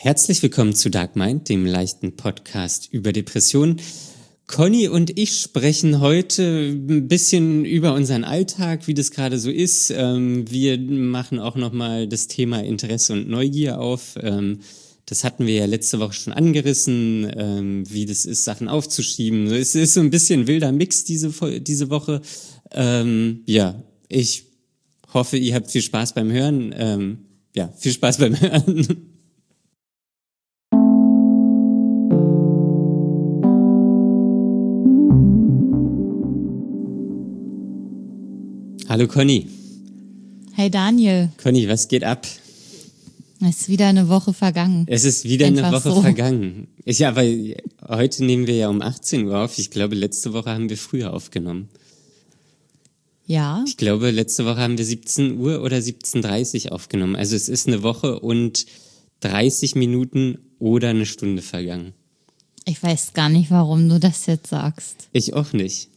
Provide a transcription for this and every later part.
Herzlich willkommen zu Dark Mind, dem leichten Podcast über Depressionen. Conny und ich sprechen heute ein bisschen über unseren Alltag, wie das gerade so ist. Wir machen auch nochmal das Thema Interesse und Neugier auf. Das hatten wir ja letzte Woche schon angerissen, wie das ist, Sachen aufzuschieben. Es ist so ein bisschen wilder Mix diese Woche. Ich hoffe, ihr habt viel Spaß beim Hören. Viel Spaß beim Hören. Hallo Conny. Hey Daniel. Conny, was geht ab? Es ist wieder eine Woche vergangen. Es ist wieder Einfach eine Woche so. vergangen. Aber heute nehmen wir ja um 18 Uhr auf. Ich glaube, letzte Woche haben wir früher aufgenommen. Ja. Ich glaube, letzte Woche haben wir 17 Uhr oder 17:30 Uhr aufgenommen. Also es ist eine Woche und 30 Minuten oder eine Stunde vergangen. Ich weiß gar nicht, warum du das jetzt sagst. Ich auch nicht.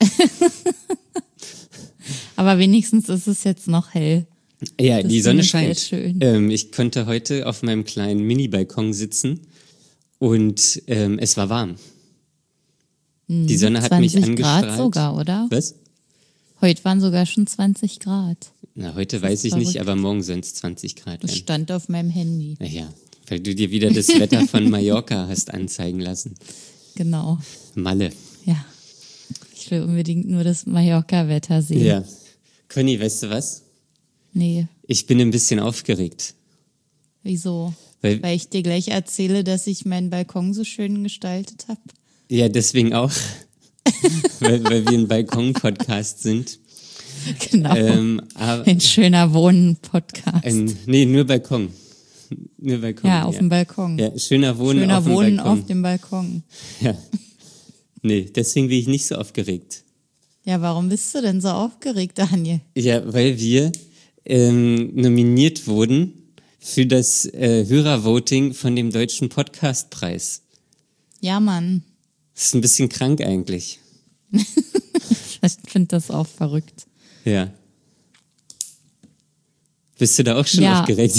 Aber wenigstens ist es jetzt noch hell. Ja, Das die Sonne finde ich scheint. sehr schön. Ich konnte heute auf meinem kleinen Mini-Balkon sitzen und es war warm. Die Sonne hat mich 20 angestrahlt. Grad sogar, oder? Was? Heute waren sogar schon 20 Grad. Na, heute Das weiß ist ich nicht, verrückt. aber morgen sollen es 20 Grad Das werden. stand auf meinem Handy. Naja, weil du dir wieder das Wetter von Mallorca hast anzeigen lassen. Genau. Malle. Ja. Ich will unbedingt nur das Mallorca-Wetter sehen. Ja. Conny, weißt du was? Nee. Ich bin ein bisschen aufgeregt. Wieso? Weil Weil ich dir gleich erzähle, dass ich meinen Balkon so schön gestaltet habe. ja, deswegen auch. weil wir ein Balkon-Podcast sind. Genau. Aber Ein schöner Wohnen-Podcast. nur Balkon. Nur Balkon. Ja, auf dem Balkon. Ja, schöner Wohnen Schöner auf dem Wohnen Balkon. auf dem Balkon. Ja. Nee, deswegen bin ich nicht so aufgeregt. Ja, warum bist du denn so aufgeregt, Daniel? Ja, weil wir nominiert wurden für das Hörervoting von dem Deutschen Podcastpreis. Ja, Mann. Das ist ein bisschen krank eigentlich. Ich finde das auch verrückt. Ja. Bist du da auch schon Ja. aufgeregt?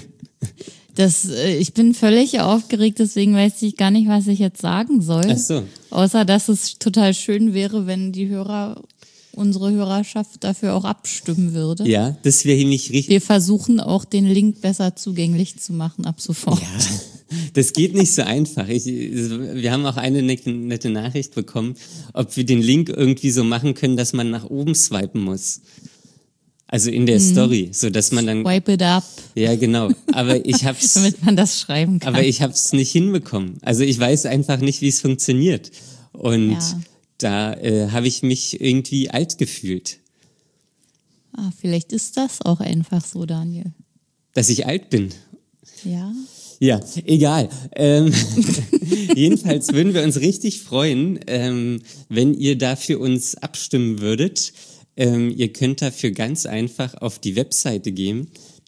Ich bin völlig aufgeregt, deswegen weiß ich gar nicht, was ich jetzt sagen soll. Ach so. Außer, dass es total schön wäre, wenn unsere Hörerschaft dafür auch abstimmen würde. Ja, das wäre nicht richtig. Wir versuchen auch, den Link besser zugänglich zu machen ab sofort. Ja, das geht nicht so einfach. Wir haben auch eine nette Nachricht bekommen, ob wir den Link irgendwie so machen können, dass man nach oben swipen muss. Also in der Story, so dass man dann. Wipe it up, Ja, genau. Aber ich hab's. damit man das schreiben kann. Aber ich hab's nicht hinbekommen. Also ich weiß einfach nicht, wie es funktioniert. Und Ja. da habe ich mich irgendwie alt gefühlt, Vielleicht ist das auch einfach so, Daniel. dass ich alt bin. Ja. Ja, egal. Jedenfalls würden wir uns richtig freuen, wenn ihr da für uns abstimmen würdet. Ihr könnt dafür ganz einfach auf die Webseite gehen,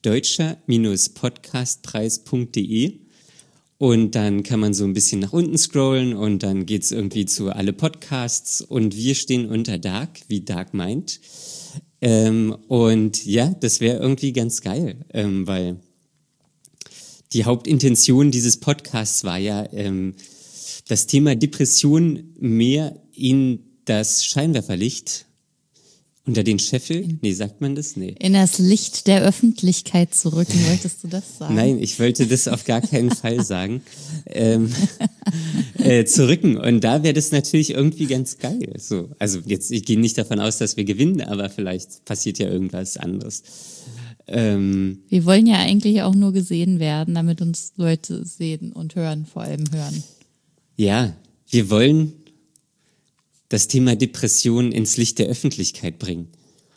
deutscher-podcastpreis.de, und dann kann man so ein bisschen nach unten scrollen und dann geht's irgendwie zu alle Podcasts und wir stehen unter Dark, wie Dark Mind. Und ja, das wäre irgendwie ganz geil, weil die Hauptintention dieses Podcasts war ja, das Thema Depression mehr in das Scheinwerferlicht unter den Scheffel. Nee, sagt man das? Nee. In das Licht der Öffentlichkeit zu rücken, wolltest du das sagen? Nein, ich wollte das auf gar keinen Fall sagen. Zu rücken. Und da wäre das natürlich irgendwie ganz geil. So, also jetzt, ich gehe nicht davon aus, dass wir gewinnen, aber vielleicht passiert ja irgendwas anderes. Wir wollen ja eigentlich auch nur gesehen werden, damit uns Leute sehen und hören, vor allem hören. Ja, wir wollen das Thema Depression ins Licht der Öffentlichkeit bringen.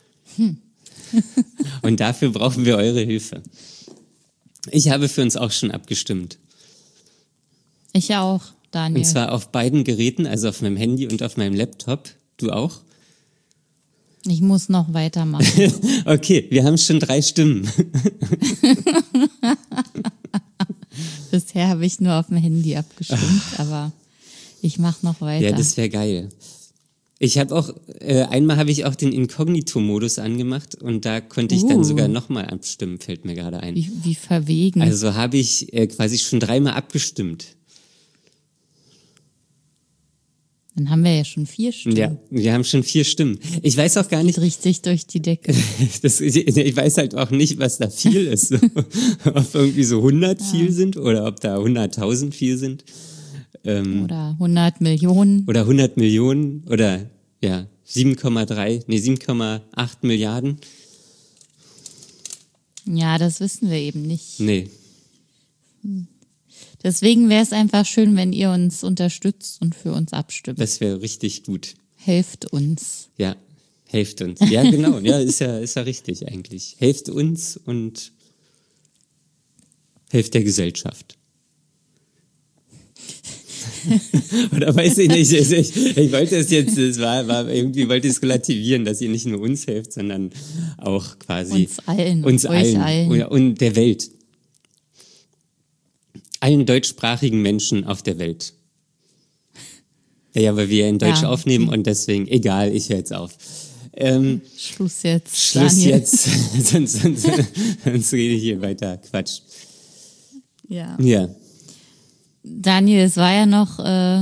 Und dafür brauchen wir eure Hilfe. Ich habe für uns auch schon abgestimmt. Ich auch, Daniel. Und zwar auf beiden Geräten, also auf meinem Handy und auf meinem Laptop. Du auch? Ich muss noch weitermachen. Okay, wir haben schon 3 Stimmen. Bisher habe ich nur auf dem Handy abgestimmt, aber ich mache noch weiter. Ja, das wäre geil. Ich habe auch, einmal habe ich auch den Inkognito-Modus angemacht und da konnte ich dann sogar nochmal abstimmen, fällt mir gerade ein. Wie verwegen. Also habe ich quasi schon 3-mal abgestimmt. Dann haben wir ja schon 4 Stimmen. Ja, wir haben schon 4 Stimmen. Ich weiß auch gar nicht. Geht richtig durch die Decke. Ich weiß halt auch nicht, was da viel ist. So. Ob irgendwie so 100 viel sind oder ob da 100.000 viel sind. Oder 100 Millionen. Oder 100 Millionen oder 7,8 Milliarden. Ja, das wissen wir eben nicht. Nee. Deswegen wäre es einfach schön, wenn ihr uns unterstützt und für uns abstimmt. Das wäre richtig gut. Helft uns. Ja, helft uns. Ja, genau. Ja, ist ja richtig eigentlich. Helft uns und helft der Gesellschaft. Oder weiß ich nicht, ich wollte es jetzt, irgendwie wollte ich es relativieren, dass ihr nicht nur uns helft, sondern auch quasi uns allen. Und der Welt. Allen deutschsprachigen Menschen auf der Welt. Ja, weil wir in Deutsch aufnehmen und deswegen, egal, ich höre jetzt auf. Schluss jetzt. Schluss Daniel. jetzt, sonst rede ich hier weiter Quatsch. Ja. Ja. Daniel, es war ja noch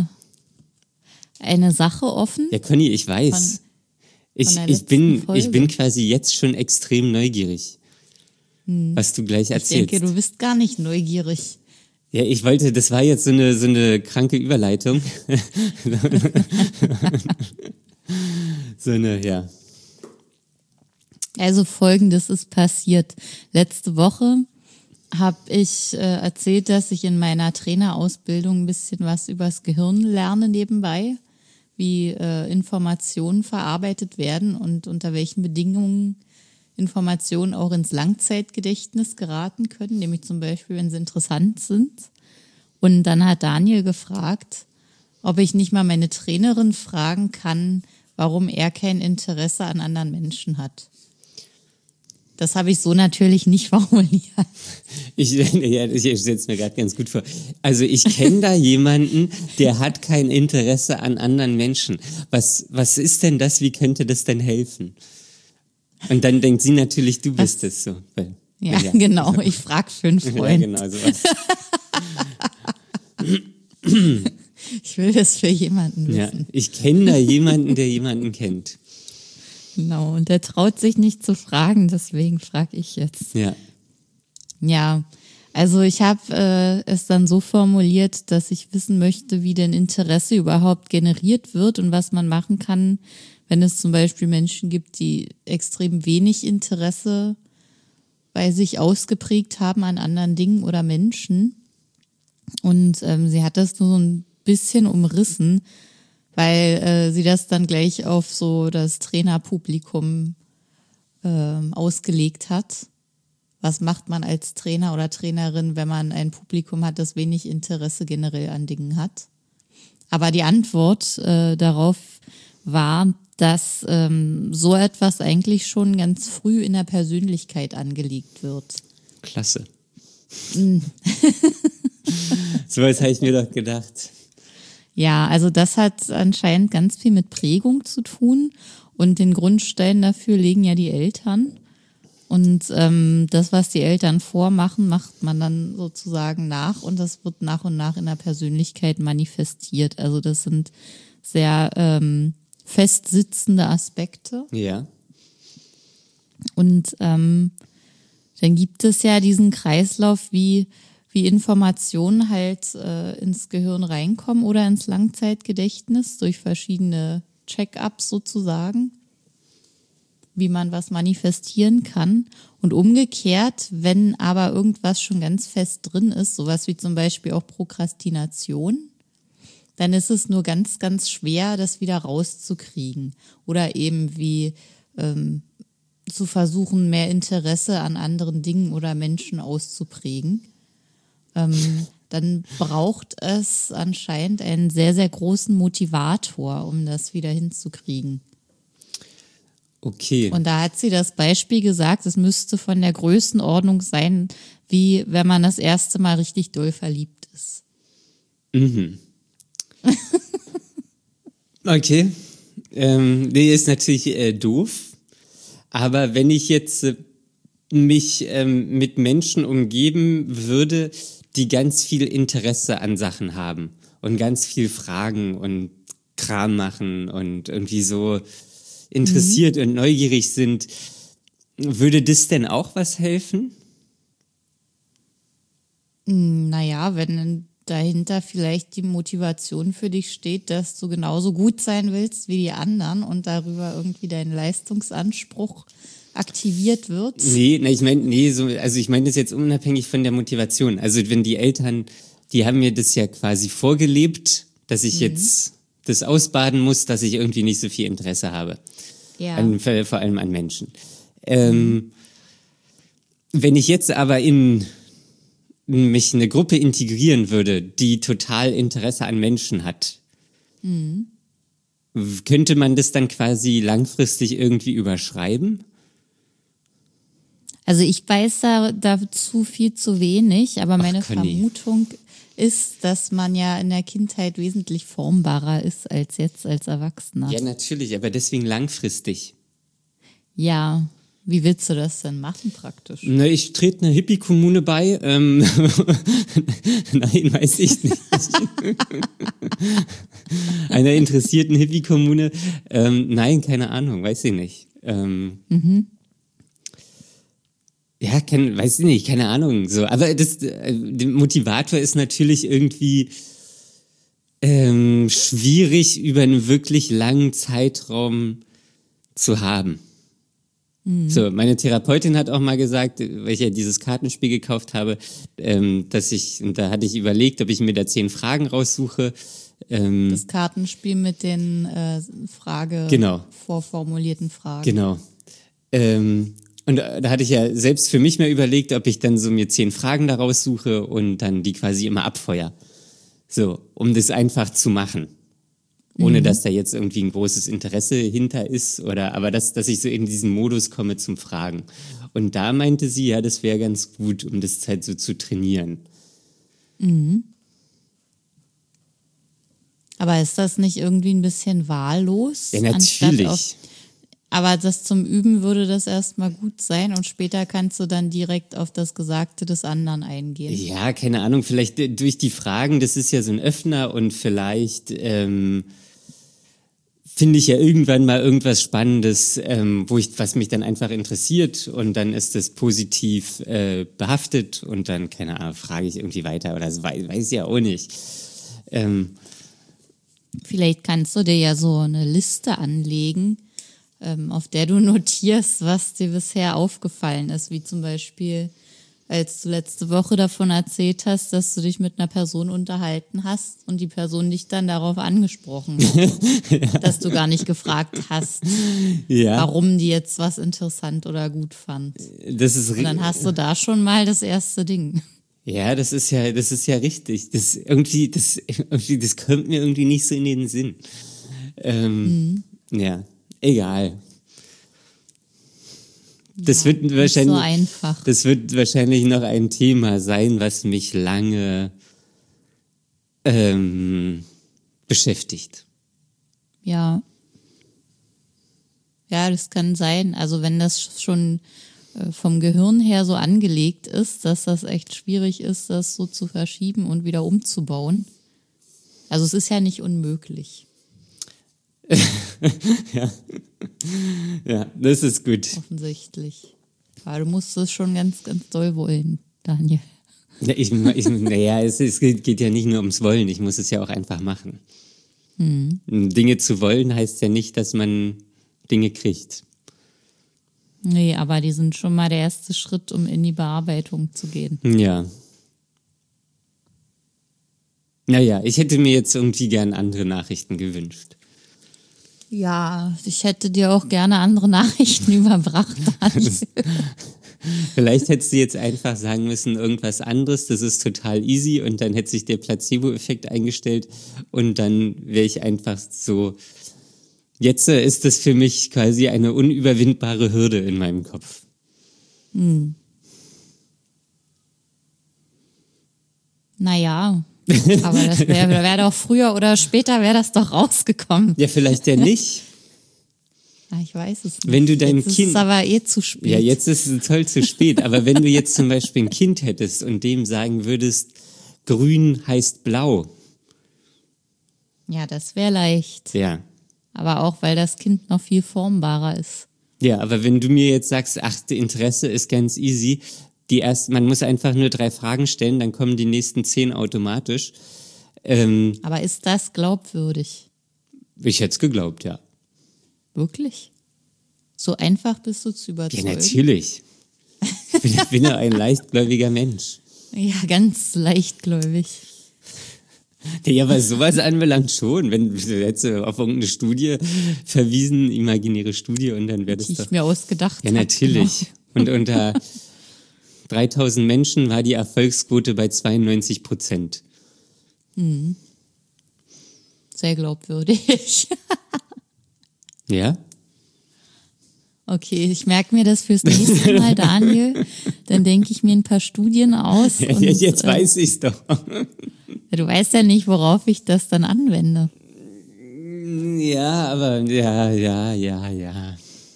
eine Sache offen. Ja, Conny, ich weiß. Ich bin quasi jetzt schon extrem neugierig, was du gleich erzählst. Ich denke, du bist gar nicht neugierig. Ja, das war jetzt so eine kranke Überleitung. Ja. Also Folgendes ist passiert. Letzte Woche habe ich erzählt, dass ich in meiner Trainerausbildung ein bisschen was übers Gehirn lerne nebenbei, wie Informationen verarbeitet werden und unter welchen Bedingungen Informationen auch ins Langzeitgedächtnis geraten können, nämlich zum Beispiel, wenn sie interessant sind. Und dann hat Daniel gefragt, ob ich nicht mal meine Trainerin fragen kann, warum er kein Interesse an anderen Menschen hat. Das habe ich so natürlich nicht formuliert. Ich stelle es mir gerade ganz gut vor. Also ich kenne da jemanden, der hat kein Interesse an anderen Menschen. Was ist denn das? Wie könnte das denn helfen? Und dann denkt sie natürlich, du bist es so. Ja, genau. Ich frage für einen Freund. Ja, genau, sowas. Ich will das für jemanden wissen. Ja, ich kenne da jemanden, der jemanden kennt. Genau, und der traut sich nicht zu fragen, deswegen frage ich jetzt. Ja. Ja, also ich habe es dann so formuliert, dass ich wissen möchte, wie denn Interesse überhaupt generiert wird und was man machen kann, wenn es zum Beispiel Menschen gibt, die extrem wenig Interesse bei sich ausgeprägt haben an anderen Dingen oder Menschen. Und sie hat das nur so ein bisschen umrissen, weil sie das dann gleich auf so das Trainerpublikum ausgelegt hat. Was macht man als Trainer oder Trainerin, wenn man ein Publikum hat, das wenig Interesse generell an Dingen hat? Aber die Antwort darauf war, dass so etwas eigentlich schon ganz früh in der Persönlichkeit angelegt wird. Klasse. So was habe ich mir doch gedacht. Ja, also das hat anscheinend ganz viel mit Prägung zu tun und den Grundstein dafür legen ja die Eltern. Und das, was die Eltern vormachen, macht man dann sozusagen nach und das wird nach und nach in der Persönlichkeit manifestiert. Also das sind sehr festsitzende Aspekte. Ja. Und dann gibt es ja diesen Kreislauf, wie Informationen halt ins Gehirn reinkommen oder ins Langzeitgedächtnis durch verschiedene Check-ups sozusagen, wie man was manifestieren kann. Und umgekehrt, wenn aber irgendwas schon ganz fest drin ist, sowas wie zum Beispiel auch Prokrastination, dann ist es nur ganz, ganz schwer, das wieder rauszukriegen. Oder eben wie zu versuchen, mehr Interesse an anderen Dingen oder Menschen auszuprägen. Dann braucht es anscheinend einen sehr, sehr großen Motivator, um das wieder hinzukriegen. Okay. Und da hat sie das Beispiel gesagt, es müsste von der Größenordnung sein, wie wenn man das erste Mal richtig doll verliebt ist. Mhm. Okay. Nee, ist natürlich doof. Aber wenn ich jetzt mich mit Menschen umgeben würde, die ganz viel Interesse an Sachen haben und ganz viel fragen und Kram machen und irgendwie so interessiert und neugierig sind, würde das denn auch was helfen? Naja, wenn dahinter vielleicht die Motivation für dich steht, dass du genauso gut sein willst wie die anderen und darüber irgendwie dein Leistungsanspruch aktiviert wird. Nee, ich meine, also ich meine das jetzt unabhängig von der Motivation. Also wenn die Eltern, die haben mir das ja quasi vorgelebt, dass ich jetzt das ausbaden muss, dass ich irgendwie nicht so viel Interesse habe. Ja. Vor allem an Menschen. Wenn ich jetzt aber in mich eine Gruppe integrieren würde, die total Interesse an Menschen hat, könnte man das dann quasi langfristig irgendwie überschreiben? Also ich weiß dazu viel zu wenig, aber meine Conny. Vermutung ist, dass man ja in der Kindheit wesentlich formbarer ist als jetzt als Erwachsener. Ja, natürlich, aber deswegen langfristig. Ja, wie willst du das denn machen praktisch? Na, ich trete einer Hippie-Kommune bei. Nein, weiß ich nicht. Einer interessierten Hippie-Kommune. Nein, keine Ahnung, weiß ich nicht. Ja, weiß ich nicht, keine Ahnung. So, aber der Motivator ist natürlich irgendwie schwierig über einen wirklich langen Zeitraum zu haben. So, meine Therapeutin hat auch mal gesagt, weil ich ja dieses Kartenspiel gekauft habe, und da hatte ich überlegt, ob ich mir da 10 Fragen raussuche. Das Kartenspiel mit den Genau. vorformulierten Fragen. Genau. Und da hatte ich ja selbst für mich mal überlegt, ob ich dann so mir 10 Fragen da raussuche und dann die quasi immer abfeuer. So, um das einfach zu machen. Ohne dass da jetzt irgendwie ein großes Interesse hinter ist aber dass ich so in diesen Modus komme zum Fragen. Und da meinte sie, ja, das wäre ganz gut, um das halt so zu trainieren. Aber ist das nicht irgendwie ein bisschen wahllos? Ja, natürlich. Aber das zum Üben würde das erstmal gut sein und später kannst du dann direkt auf das Gesagte des anderen eingehen. Ja, keine Ahnung, vielleicht durch die Fragen, das ist ja so ein Öffner und vielleicht finde ich ja irgendwann mal irgendwas Spannendes, was mich dann einfach interessiert und dann ist das positiv behaftet und dann, keine Ahnung, frage ich irgendwie weiter oder das weiß ich ja auch nicht. Vielleicht kannst du dir ja so eine Liste anlegen, auf der du notierst, was dir bisher aufgefallen ist, wie zum Beispiel, als du letzte Woche davon erzählt hast, dass du dich mit einer Person unterhalten hast und die Person dich dann darauf angesprochen hat, dass du gar nicht gefragt hast, warum die jetzt was interessant oder gut fand. Und dann hast du da schon mal das erste Ding. Ja, das ist ja richtig. Das kommt mir irgendwie nicht so in den Sinn. Ja, egal. Das wird wahrscheinlich so einfach. Das wird wahrscheinlich noch ein Thema sein, was mich lange beschäftigt. Ja. Ja, das kann sein. Also wenn das schon vom Gehirn her so angelegt ist, dass das echt schwierig ist, das so zu verschieben und wieder umzubauen. Also es ist ja nicht unmöglich. Ja, das ist gut. Offensichtlich. Aber du musst es schon ganz, ganz doll wollen, Daniel. Ja, es geht ja nicht nur ums Wollen, ich muss es ja auch einfach machen. Dinge zu wollen heißt ja nicht, dass man Dinge kriegt. Nee, aber die sind schon mal der erste Schritt, um in die Bearbeitung zu gehen. Ja. Naja, ich hätte mir jetzt irgendwie gern andere Nachrichten gewünscht. Ja, ich hätte dir auch gerne andere Nachrichten überbracht. Vielleicht hättest du jetzt einfach sagen müssen, irgendwas anderes, das ist total easy und dann hätte sich der Placebo-Effekt eingestellt und dann wäre ich einfach so, jetzt ist das für mich quasi eine unüberwindbare Hürde in meinem Kopf. Naja, aber das wäre doch früher oder später wäre das doch rausgekommen. Ja, vielleicht ja nicht. Ich weiß es nicht. Wenn du dein jetzt Kind. ist es aber zu spät. Ja, jetzt ist es toll zu spät. Aber wenn du jetzt zum Beispiel ein Kind hättest und dem sagen würdest, grün heißt blau. Ja, das wäre leicht. Ja. Aber auch, weil das Kind noch viel formbarer ist. Ja, aber wenn du mir jetzt sagst, ach, Interesse ist ganz easy, man muss einfach nur 3 Fragen stellen, dann kommen die nächsten 10 automatisch. Aber ist das glaubwürdig? Ich hätte es geglaubt, ja. Wirklich? So einfach bist du zu überzeugen? Ja, natürlich. Ich bin ja ein leichtgläubiger Mensch. Ja, ganz leichtgläubig. Ja, aber sowas anbelangt schon. Wenn du jetzt auf irgendeine Studie verwiesen, imaginäre Studie, und dann wäre das Die doch... ich mir ausgedacht habe. Ja, natürlich. Genau. Und unter 3000 Menschen war die Erfolgsquote bei 92%. Sehr glaubwürdig. Ja? Okay, ich merke mir das fürs nächste Mal, Daniel. Dann denke ich mir ein paar Studien aus. Und, Jetzt weiß ich's doch. du weißt ja nicht, worauf ich das dann anwende. Ja, aber ja.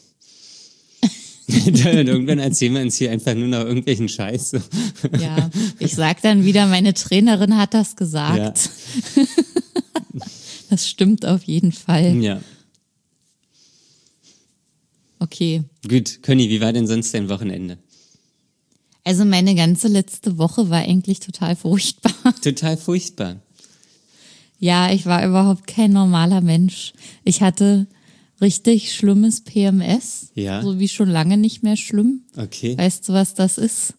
Und irgendwann erzählen wir uns hier einfach nur noch irgendwelchen Scheiß. Ja, ich sag dann wieder, meine Trainerin hat das gesagt. Ja. Das stimmt auf jeden Fall. Ja. Okay. Gut, Conny, wie war denn sonst dein Wochenende? Also meine ganze letzte Woche war eigentlich total furchtbar. Total furchtbar. Ja, ich war überhaupt kein normaler Mensch. Ich hatte richtig schlimmes PMS. Ja. So wie schon lange nicht mehr schlimm. Okay. Weißt du, was das ist?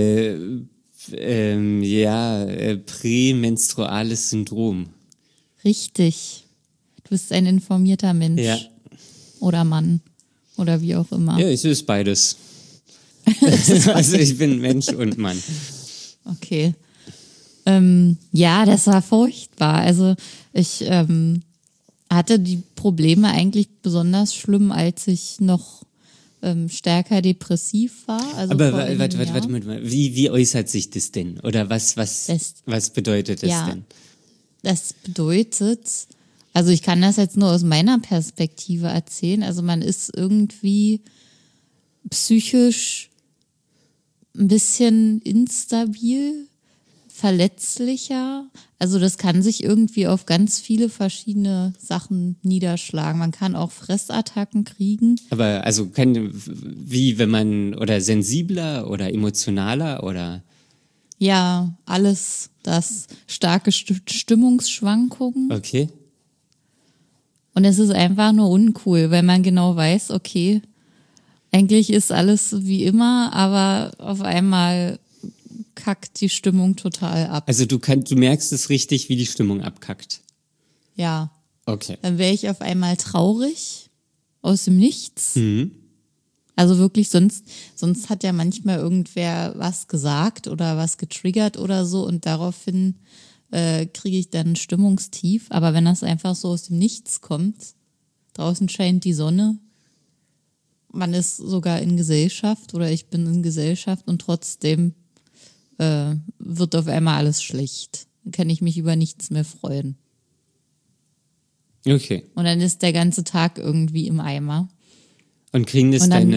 Prämenstruales Syndrom. Richtig. Du bist ein informierter Mensch. Ja. Oder Mann. Oder wie auch immer. Ja, es ist beides. Also ich bin Mensch und Mann. Okay. Ja, das war furchtbar. Also ich hatte die Probleme eigentlich besonders schlimm, als ich noch stärker depressiv war. Also Aber vor einem warte Jahr. mal. Wie äußert sich das denn? Oder was bedeutet das Ja. denn? Das bedeutet, also ich kann das jetzt nur aus meiner Perspektive erzählen, also man ist irgendwie psychisch ein bisschen instabil, verletzlicher. Also das kann sich irgendwie auf ganz viele verschiedene Sachen niederschlagen. Man kann auch Fressattacken kriegen. Aber also wenn man, oder sensibler oder emotionaler oder... Ja, alles das. Starke Stimmungsschwankungen. Okay. Und es ist einfach nur uncool, weil man genau weiß, okay, eigentlich ist alles wie immer, aber auf einmal kackt die Stimmung total ab. Also du merkst es richtig, wie die Stimmung abkackt. Ja. Okay. Dann wäre ich auf einmal traurig, aus dem Nichts. Mhm. Also wirklich, sonst hat ja manchmal irgendwer was gesagt oder was getriggert oder so und daraufhin kriege ich dann ein Stimmungstief. Aber wenn das einfach so aus dem Nichts kommt, draußen scheint die Sonne, man ist sogar in Gesellschaft oder ich bin in Gesellschaft und trotzdem wird auf einmal alles schlecht. Dann kann ich mich über nichts mehr freuen. Okay. Und dann ist der ganze Tag irgendwie im Eimer. Und kriegen das Und dann-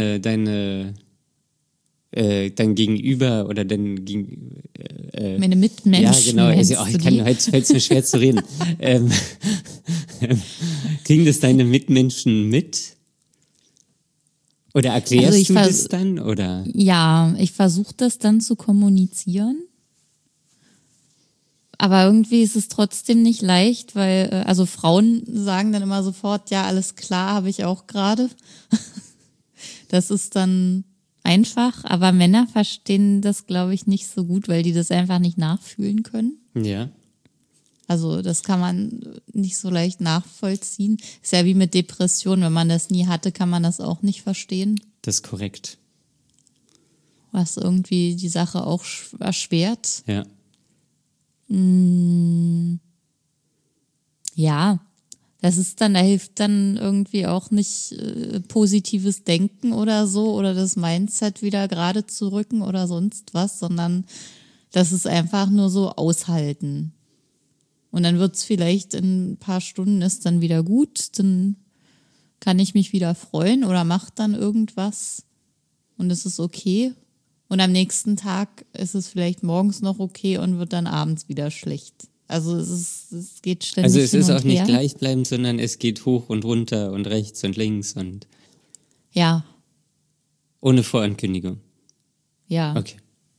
dein Gegenüber oder Meine Mitmenschen. ja, genau. Also, meinst du die? Heute fällt es mir schwer zu reden. Kriegen das deine Mitmenschen mit? Oder erklärst Also ich du das dann? Oder? Ja, ich versuche das dann zu kommunizieren. Aber irgendwie ist es trotzdem nicht leicht, weil, also Frauen sagen dann immer sofort, ja, alles klar, habe ich auch gerade. Das ist dann einfach, aber Männer verstehen das, glaube ich, nicht so gut, weil die das einfach nicht nachfühlen können. Ja. Also das kann man nicht so leicht nachvollziehen. Ist ja wie mit Depressionen, wenn man das nie hatte, kann man das auch nicht verstehen, Das ist korrekt. was irgendwie die Sache auch erschwert. Ja. Ja, das ist dann, da hilft dann irgendwie auch nicht positives Denken oder so oder das Mindset wieder gerade zu rücken oder sonst was, sondern das ist einfach nur so aushalten. Und dann wird's vielleicht in ein paar Stunden ist dann wieder gut, dann kann ich mich wieder freuen oder mache dann irgendwas und es ist okay. Und am nächsten Tag ist es vielleicht morgens noch okay und wird dann abends wieder schlecht. Also es geht ständig Also es hin ist und auch nicht her. gleichbleibend, sondern es geht hoch und runter und rechts und links und Ja, ohne Vorankündigung. ja, Okay.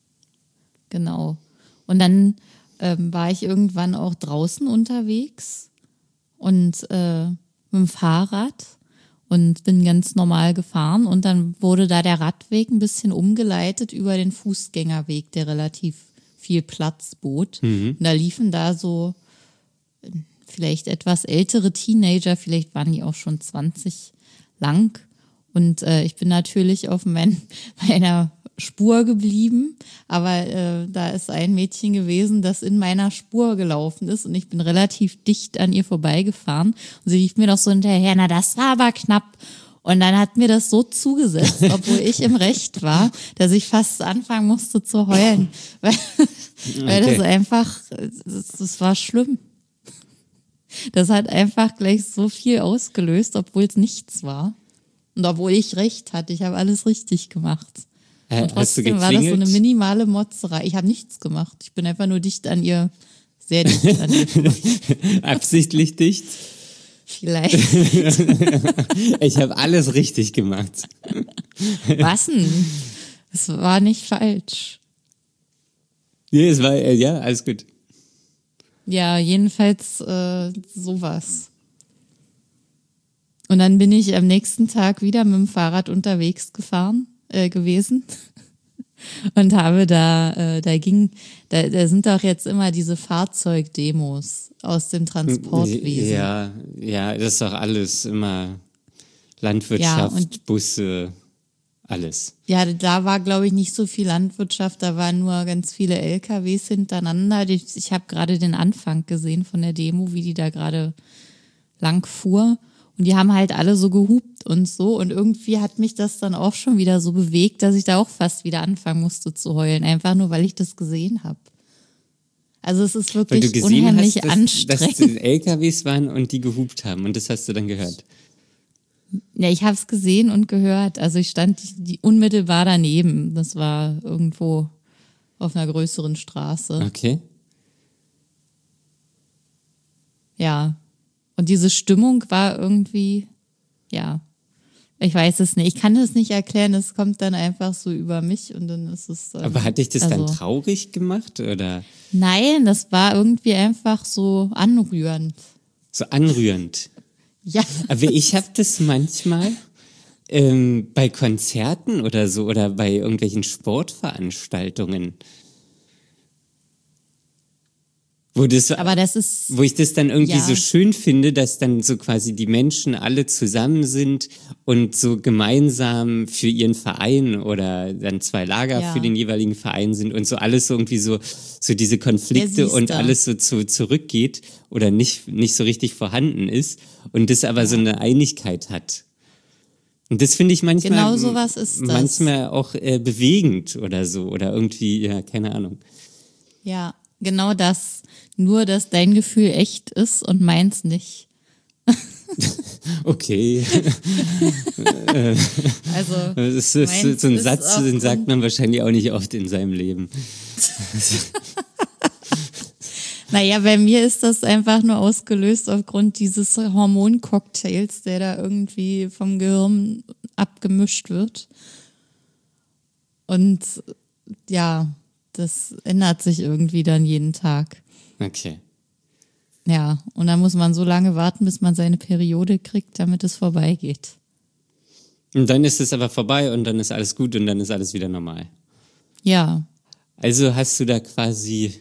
genau. Und dann war ich irgendwann auch draußen unterwegs und mit dem Fahrrad und bin ganz normal gefahren und dann wurde da der Radweg ein bisschen umgeleitet über den Fußgängerweg, der relativ viel Platz bot. Und da liefen da so vielleicht etwas ältere Teenager, vielleicht waren die auch schon 20 lang. Und ich bin natürlich auf meiner Spur geblieben, aber da ist ein Mädchen gewesen, das in meiner Spur gelaufen ist und ich bin relativ dicht an ihr vorbeigefahren und sie rief mir doch so hinterher, na das war aber knapp. Und dann hat mir das so zugesetzt, obwohl ich im Recht war, dass ich fast anfangen musste zu heulen, weil das einfach, das war schlimm. Das hat einfach gleich so viel ausgelöst, obwohl es nichts war. Und obwohl ich recht hatte, ich habe alles richtig gemacht. Und Hast du trotzdem war das so geklingelt? eine minimale Motzerei. Ich habe nichts gemacht. Ich bin einfach nur dicht an ihr, sehr dicht an ihr vorbei. Absichtlich dicht? Vielleicht. Ich habe alles richtig gemacht. Was denn? Es war nicht falsch. Nee, es war, ja, alles gut. Ja, jedenfalls sowas. Und dann bin ich am nächsten Tag wieder mit dem Fahrrad unterwegs gewesen und habe da sind doch jetzt immer diese Fahrzeugdemos aus dem Transportwesen. Ja, das ist doch alles immer Landwirtschaft, Ja, und- Busse, alles. Ja, da war, glaube ich, nicht so viel Landwirtschaft, da waren nur ganz viele LKWs hintereinander. Ich habe gerade den Anfang gesehen von der Demo, wie die da gerade lang fuhr. Und die haben halt alle so gehupt und so. Und irgendwie hat mich das dann auch schon wieder so bewegt, dass ich da auch fast wieder anfangen musste zu heulen. Einfach nur, weil ich das gesehen habe. Also es ist Weil du wirklich gesehen unheimlich hast, dass anstrengend. LKWs waren und die gehupt haben und das hast du dann gehört. Ja, ich habe es gesehen und gehört. Also ich stand unmittelbar daneben. Das war irgendwo auf einer größeren Straße. Okay. Ja. Und diese Stimmung war irgendwie, ja, ich weiß es nicht. Ich kann es nicht erklären. Es kommt dann einfach so über mich und dann ist es. Aber hat dich das dann also- traurig gemacht oder Nein, das war irgendwie einfach so anrührend. so anrührend? Ja. Aber ich habe das manchmal bei Konzerten oder so oder bei irgendwelchen Sportveranstaltungen. Aber das ist, Wo ich das dann irgendwie Ja. so schön finde, dass dann so quasi die Menschen alle zusammen sind und so gemeinsam für ihren Verein oder dann zwei Lager Ja. für den jeweiligen Verein sind und so alles so irgendwie so diese Ja, Konflikte siehst und du. alles so zurückgeht oder nicht so richtig vorhanden ist und das aber so eine Einigkeit hat. Und das finde ich manchmal, Genau sowas ist das. manchmal auch bewegend oder so oder irgendwie, ja, keine Ahnung. ja, genau das. Nur, dass dein Gefühl echt ist und meins nicht. Okay. Also, Das ist meins so ein ist Satz, den sagt man wahrscheinlich auch nicht oft in seinem Leben. naja, bei mir ist das einfach nur ausgelöst aufgrund dieses Hormoncocktails, der da irgendwie vom Gehirn abgemischt wird. Und ja, das ändert sich irgendwie dann jeden Tag. Okay. Ja, und dann muss man so lange warten, bis man seine Periode kriegt, damit es vorbeigeht. Und dann ist es aber vorbei und dann ist alles gut und dann ist alles wieder normal. Ja, Also hast du da quasi,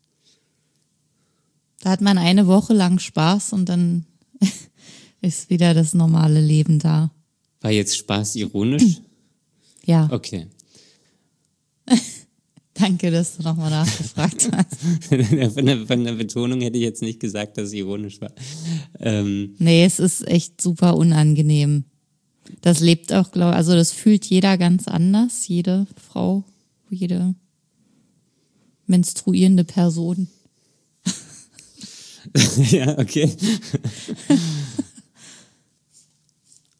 da hat man eine Woche lang Spaß und dann ist wieder das normale Leben da. war jetzt Spaß ironisch? Ja, Okay. danke, dass du nochmal nachgefragt hast. Von der Betonung hätte ich jetzt nicht gesagt, dass es ironisch war. Nee, es ist echt super unangenehm. Das lebt auch, also das fühlt jeder ganz anders, jede Frau, jede menstruierende Person. Ja, okay.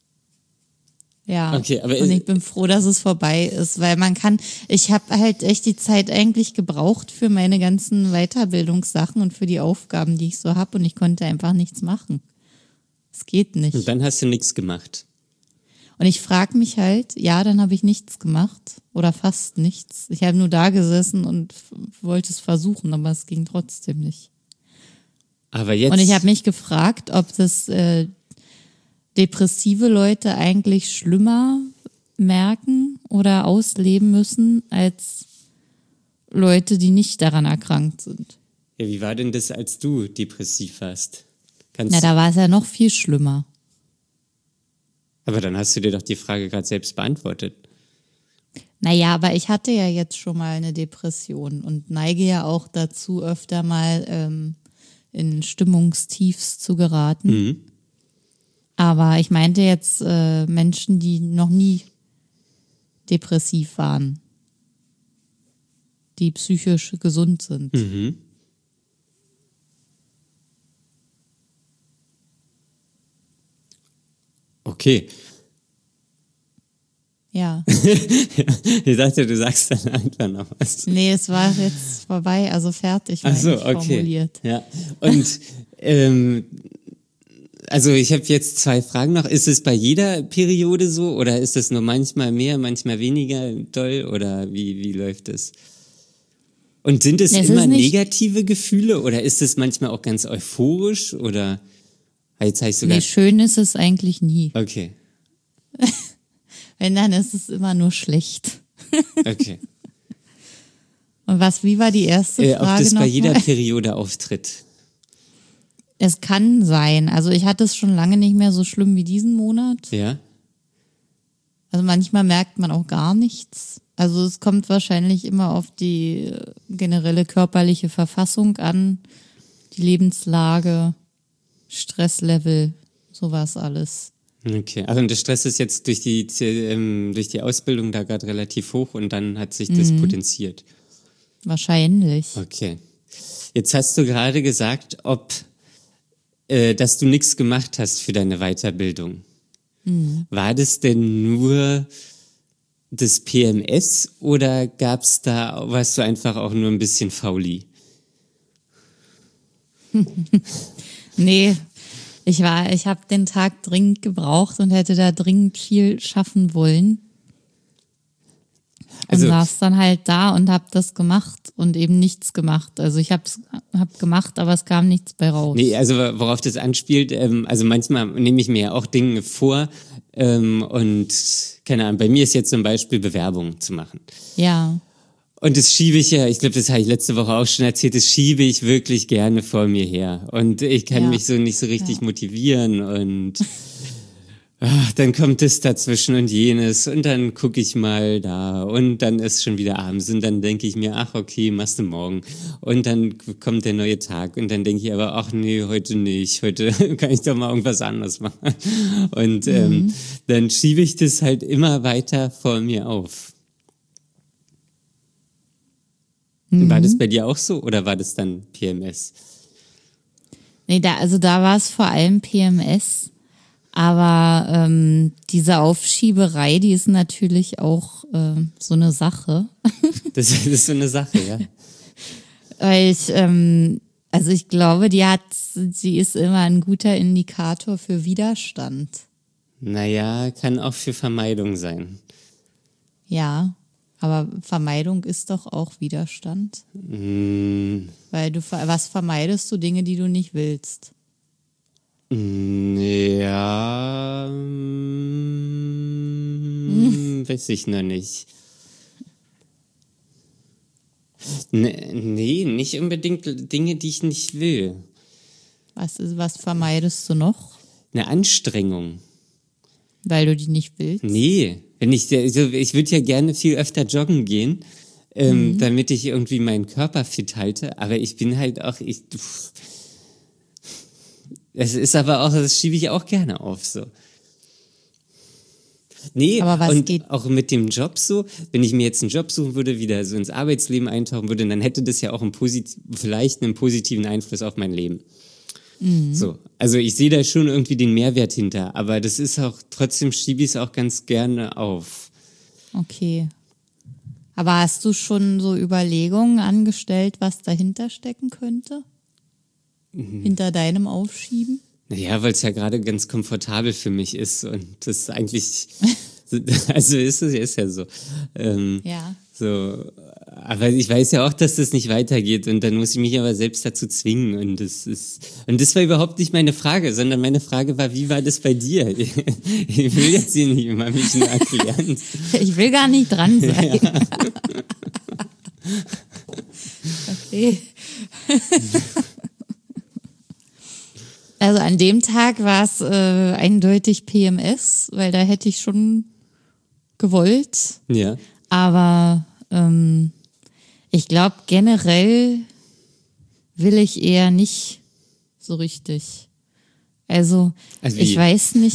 Ja, Okay, aber und ich bin froh, dass es vorbei ist, weil ich habe halt echt die Zeit eigentlich gebraucht für meine ganzen Weiterbildungssachen und für die Aufgaben, die ich so habe und ich konnte einfach nichts machen. Es geht und nicht. dann hast du nichts gemacht. Und ich frage mich halt, ja, dann habe ich nichts gemacht oder fast nichts. Ich habe nur da gesessen und wollte es versuchen, aber es ging trotzdem nicht. Aber jetzt. Und ich habe mich gefragt, ob das depressive Leute eigentlich schlimmer merken oder ausleben müssen als Leute, die nicht daran erkrankt sind. Ja, wie war denn das, als du depressiv warst? Na, da war es ja noch viel schlimmer. Aber dann hast du dir doch die Frage gerade selbst beantwortet. Naja, aber ich hatte ja jetzt schon mal eine Depression und neige ja auch dazu, öfter mal in Stimmungstiefs zu geraten. Mhm. Aber ich meinte jetzt Menschen, die noch nie depressiv waren, die psychisch gesund sind. Mhm. Okay. Ja. Ich dachte, du sagst dann einfach noch was. Nee, es war jetzt vorbei, also fertig, Ach so, meine ich, okay. formuliert. Ja. Und also ich habe jetzt 2 Fragen noch. Ist es bei jeder Periode so oder ist es nur manchmal mehr, manchmal weniger doll oder wie läuft es? Und sind es Es immer ist nicht- negative Gefühle oder ist es manchmal auch ganz euphorisch oder jetzt habe ich sogar Nee, schön ist es eigentlich nie. okay. Wenn, dann ist es immer nur schlecht. Okay. Und wie war die erste Ob Frage das bei noch jeder mal? Periode auftritt. Es kann sein. Also ich hatte es schon lange nicht mehr so schlimm wie diesen Monat. Ja? Also manchmal merkt man auch gar nichts. Also es kommt wahrscheinlich immer auf die generelle körperliche Verfassung an, die Lebenslage, Stresslevel, sowas alles. Okay. Also und der Stress ist jetzt durch die Ausbildung da gerade relativ hoch und dann hat sich das potenziert. Wahrscheinlich. Okay. Jetzt hast du gerade gesagt, dass du nichts gemacht hast für deine Weiterbildung. War das denn nur das PMS oder warst du einfach auch nur ein bisschen fauli? Nee, ich habe den Tag dringend gebraucht und hätte da dringend viel schaffen wollen. Und Also- saß dann halt da und habe das gemacht und eben nichts gemacht. Also ich hab gemacht, aber es kam nichts bei raus. Nee, also worauf das anspielt, also manchmal nehme ich mir ja auch Dinge vor und keine Ahnung, bei mir ist jetzt zum Beispiel Bewerbung zu machen. Ja, Und das schiebe ich ja, ich glaube, das habe ich letzte Woche auch schon erzählt, das schiebe ich wirklich gerne vor mir her. Und ich kann Ja. mich so nicht so richtig motivieren und dann kommt das dazwischen und jenes und dann gucke ich mal da und dann ist schon wieder abends und dann denke ich mir, ach okay, machst du morgen. Und dann kommt der neue Tag und dann denke ich aber, ach nee, heute nicht, heute kann ich doch mal irgendwas anderes machen. Und dann schiebe ich das halt immer weiter vor mir auf. War das bei dir auch so oder war das dann PMS? nee, da war es vor allem PMS. Aber diese Aufschieberei, die ist natürlich auch so eine Sache. Das ist so eine Sache, ja. Weil ich glaube, sie ist immer ein guter Indikator für Widerstand. Naja, kann auch für Vermeidung sein. Ja, aber Vermeidung ist doch auch Widerstand. Weil was vermeidest du? Dinge, die du nicht willst. Ja, weiß ich noch nicht. Nee, nicht unbedingt Dinge, die ich nicht will. Was vermeidest du noch? Eine Anstrengung. Weil du die nicht willst? Nee, ich würde ja gerne viel öfter joggen gehen, damit ich irgendwie meinen Körper fit halte, aber ich bin halt auch, es ist aber auch, das schiebe ich auch gerne auf, so. Nee, Aber was und geht- auch mit dem Job so, wenn ich mir jetzt einen Job suchen würde, wieder so ins Arbeitsleben eintauchen würde, dann hätte das ja auch vielleicht einen positiven Einfluss auf mein Leben. So. Also ich sehe da schon irgendwie den Mehrwert hinter, aber das ist auch, trotzdem schiebe ich es auch ganz gerne auf. Okay. Aber hast du schon so Überlegungen angestellt, was dahinter stecken könnte? Hinter deinem Aufschieben? Naja, weil es ja gerade ganz komfortabel für mich ist und das eigentlich, also ist ja so. Ja. So, aber ich weiß ja auch, dass das nicht weitergeht und dann muss ich mich aber selbst dazu zwingen und das war überhaupt nicht meine Frage, sondern meine Frage war, wie war das bei dir? Ich will jetzt hier nicht immer mich nur erklären. Ich will gar nicht dran sein. Ja. Okay. Also an dem Tag war es eindeutig PMS, weil da hätte ich schon gewollt. Ja. Aber ich glaube, generell will ich eher nicht so richtig. Also ich weiß nicht.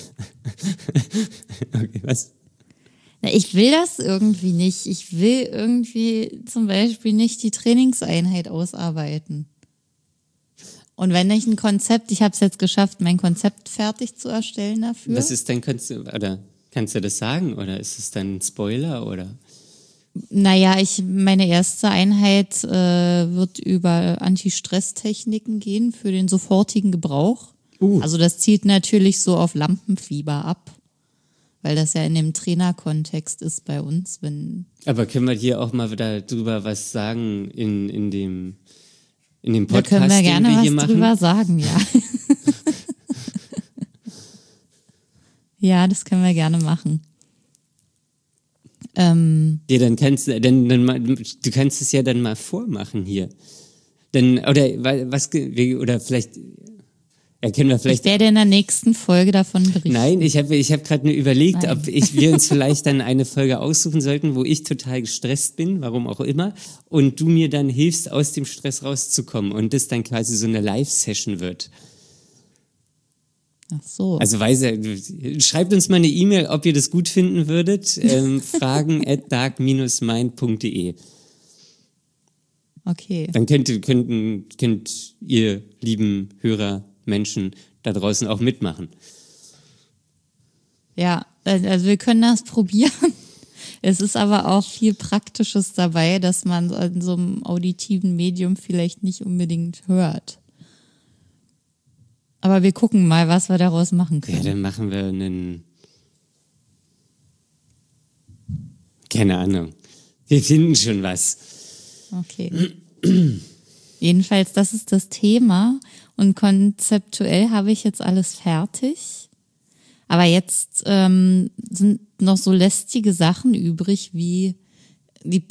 Okay, was? Na, ich will das irgendwie nicht. Ich will irgendwie zum Beispiel nicht die Trainingseinheit ausarbeiten. Und wenn ich ein Konzept, ich habe es jetzt geschafft, mein Konzept fertig zu erstellen dafür. Was ist dein Konzept, oder kannst du das sagen, oder ist es dann ein Spoiler, oder? Naja, meine erste Einheit wird über Anti-Stress-Techniken gehen für den sofortigen Gebrauch. Also das zielt natürlich so auf Lampenfieber ab, weil das ja in dem Trainerkontext ist bei uns. Aber können wir hier auch mal darüber was sagen in dem Da Podcast, können wir gerne den wir hier was machen? drüber sagen, ja. Ja, das können wir gerne machen. Ja, dann du kannst es ja dann mal vormachen hier. Oder vielleicht, können wir vielleicht. Ich werde in der nächsten Folge davon berichten. Nein, ich hab gerade nur überlegt, ob wir uns vielleicht dann eine Folge aussuchen sollten, wo ich total gestresst bin, warum auch immer, und du mir dann hilfst, aus dem Stress rauszukommen und das dann quasi so eine Live-Session wird. Ach so. Also schreibt uns mal eine E-Mail, ob ihr das gut finden würdet. fragen@dark-mind.de. Okay. Dann könnt ihr, lieben Hörer, Menschen da draußen auch mitmachen. Ja, also wir können das probieren. Es ist aber auch viel Praktisches dabei, dass man in so einem auditiven Medium vielleicht nicht unbedingt hört. Aber wir gucken mal, was wir daraus machen können. Ja, dann machen wir keine Ahnung. Wir finden schon was. Okay. Jedenfalls, das ist das Thema. Und konzeptuell habe ich jetzt alles fertig. Aber jetzt sind noch so lästige Sachen übrig, wie die...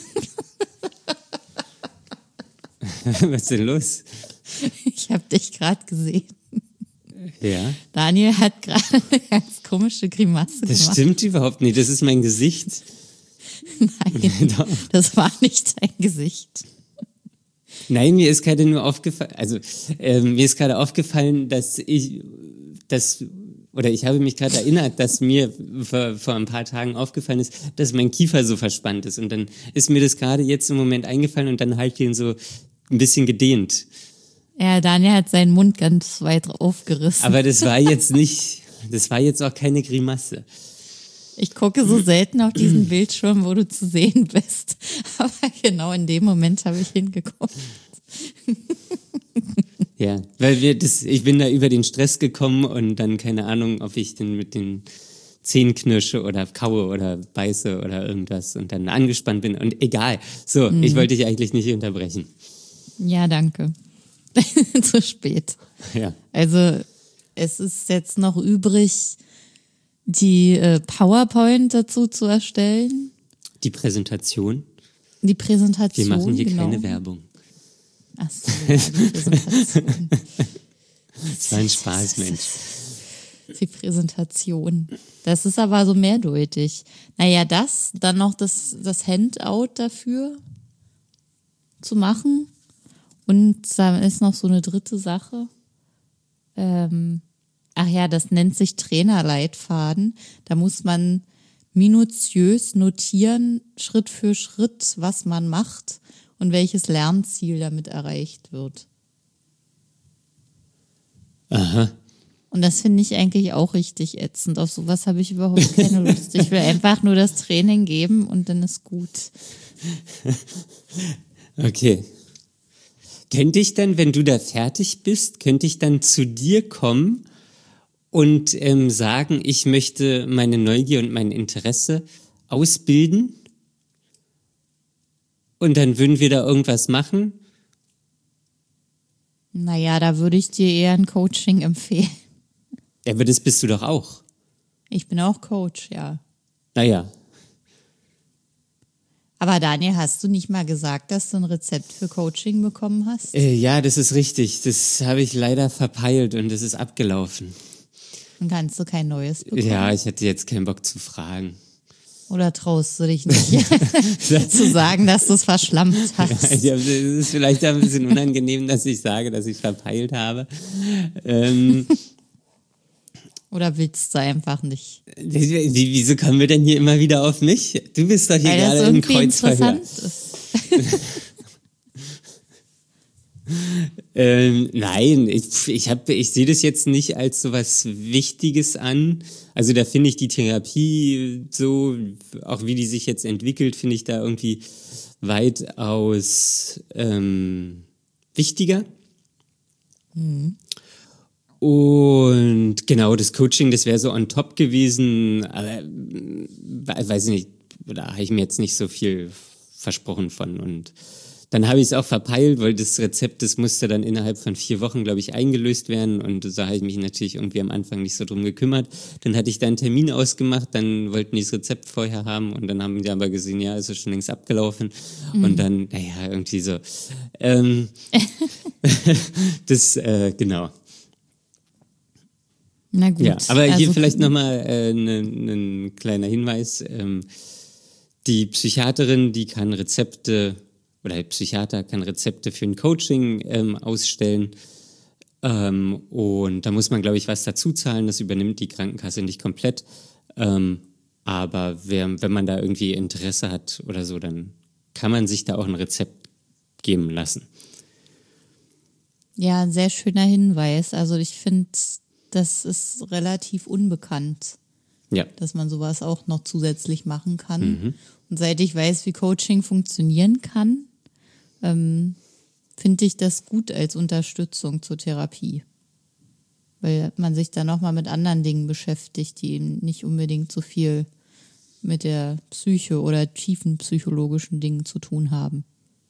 Was ist denn los? Ich habe dich gerade gesehen. Ja. Daniel hat gerade eine ganz komische Grimasse gemacht. Das stimmt überhaupt nicht. Das ist mein Gesicht. Nein, das war nicht dein Gesicht. Nein, mir ist gerade nur aufgefallen, ich habe mich gerade erinnert, dass mir vor ein paar Tagen aufgefallen ist, dass mein Kiefer so verspannt ist. Und dann ist mir das gerade jetzt im Moment eingefallen und dann halt den so ein bisschen gedehnt. Ja, Daniel hat seinen Mund ganz weit aufgerissen. Aber das war jetzt auch keine Grimasse. Ich gucke so selten auf diesen Bildschirm, wo du zu sehen bist. Aber genau in dem Moment habe ich hingeguckt. Ja, weil ich bin da über den Stress gekommen und dann keine Ahnung, ob ich denn mit den Zähnen knirsche oder kaue oder beiße oder irgendwas und dann angespannt bin und egal. So, Ich wollte dich eigentlich nicht unterbrechen. Ja, danke. Zu spät. Ja. Also es ist jetzt noch übrig, die PowerPoint dazu zu erstellen. Die Präsentation. Die Präsentation, Wir machen hier genau. keine Werbung. Ach so, ja, die Präsentation. Das war ein Spaß, Mensch. Die Präsentation. Das ist aber so mehrdeutig. Naja, dann noch das Handout dafür zu machen. Und da ist noch so eine dritte Sache. Das nennt sich Trainerleitfaden. Da muss man minutiös notieren, Schritt für Schritt, was man macht und welches Lernziel damit erreicht wird. Aha. Und das finde ich eigentlich auch richtig ätzend. Auf sowas habe ich überhaupt keine Lust. Ich will einfach nur das Training geben und dann ist gut. Okay. Könnte ich dann, wenn du da fertig bist, könnte ich dann zu dir kommen und sagen, ich möchte meine Neugier und mein Interesse ausbilden? Und dann würden wir da irgendwas machen? Naja, da würde ich dir eher ein Coaching empfehlen. Ja, aber das bist du doch auch. Ich bin auch Coach, ja. Naja. Aber Daniel, hast du nicht mal gesagt, dass du ein Rezept für Coaching bekommen hast? Ja, das ist richtig. Das habe ich leider verpeilt und das ist abgelaufen. Und kannst du kein neues bekommen? Ja, ich hatte jetzt keinen Bock zu fragen. Oder traust du dich nicht zu sagen, dass du es verschlammt hast? Ja, das ist vielleicht ein bisschen unangenehm, dass ich sage, dass ich verpeilt habe. Oder willst du einfach nicht? Wieso kommen wir denn hier immer wieder auf mich? Du bist doch hier Weil das gerade im irgendwie Kreuzverhör. interessant ist. Nein, ich sehe das jetzt nicht als so was Wichtiges an. Also da finde ich die Therapie so, auch wie die sich jetzt entwickelt, finde ich da irgendwie weitaus wichtiger. Und genau, das Coaching, das wäre so on top gewesen, aber weiß ich nicht, da habe ich mir jetzt nicht so viel versprochen von. Und dann habe ich es auch verpeilt, weil das Rezept, das musste dann innerhalb von 4 Wochen, glaube ich, eingelöst werden. Und da habe ich mich natürlich irgendwie am Anfang nicht so drum gekümmert. Dann hatte ich da einen Termin ausgemacht, dann wollten die das Rezept vorher haben und dann haben die aber gesehen, ja, ist schon längst abgelaufen. Und dann, naja, irgendwie so. Genau. Na gut. Ja, aber hier also, vielleicht nochmal ein kleiner Hinweis. Die Psychiaterin, die kann Rezepte, oder der Psychiater kann Rezepte für ein Coaching ausstellen. Und da muss man, glaube ich, was dazu zahlen. Das übernimmt die Krankenkasse nicht komplett. Aber wenn man da irgendwie Interesse hat oder so, dann kann man sich da auch ein Rezept geben lassen. Ja, ein sehr schöner Hinweis. Also ich finde, das ist relativ unbekannt, Ja. dass man sowas auch noch zusätzlich machen kann. Und seit ich weiß, wie Coaching funktionieren kann, finde ich das gut als Unterstützung zur Therapie. Weil man sich dann nochmal mit anderen Dingen beschäftigt, die eben nicht unbedingt so viel mit der Psyche oder tiefen psychologischen Dingen zu tun haben.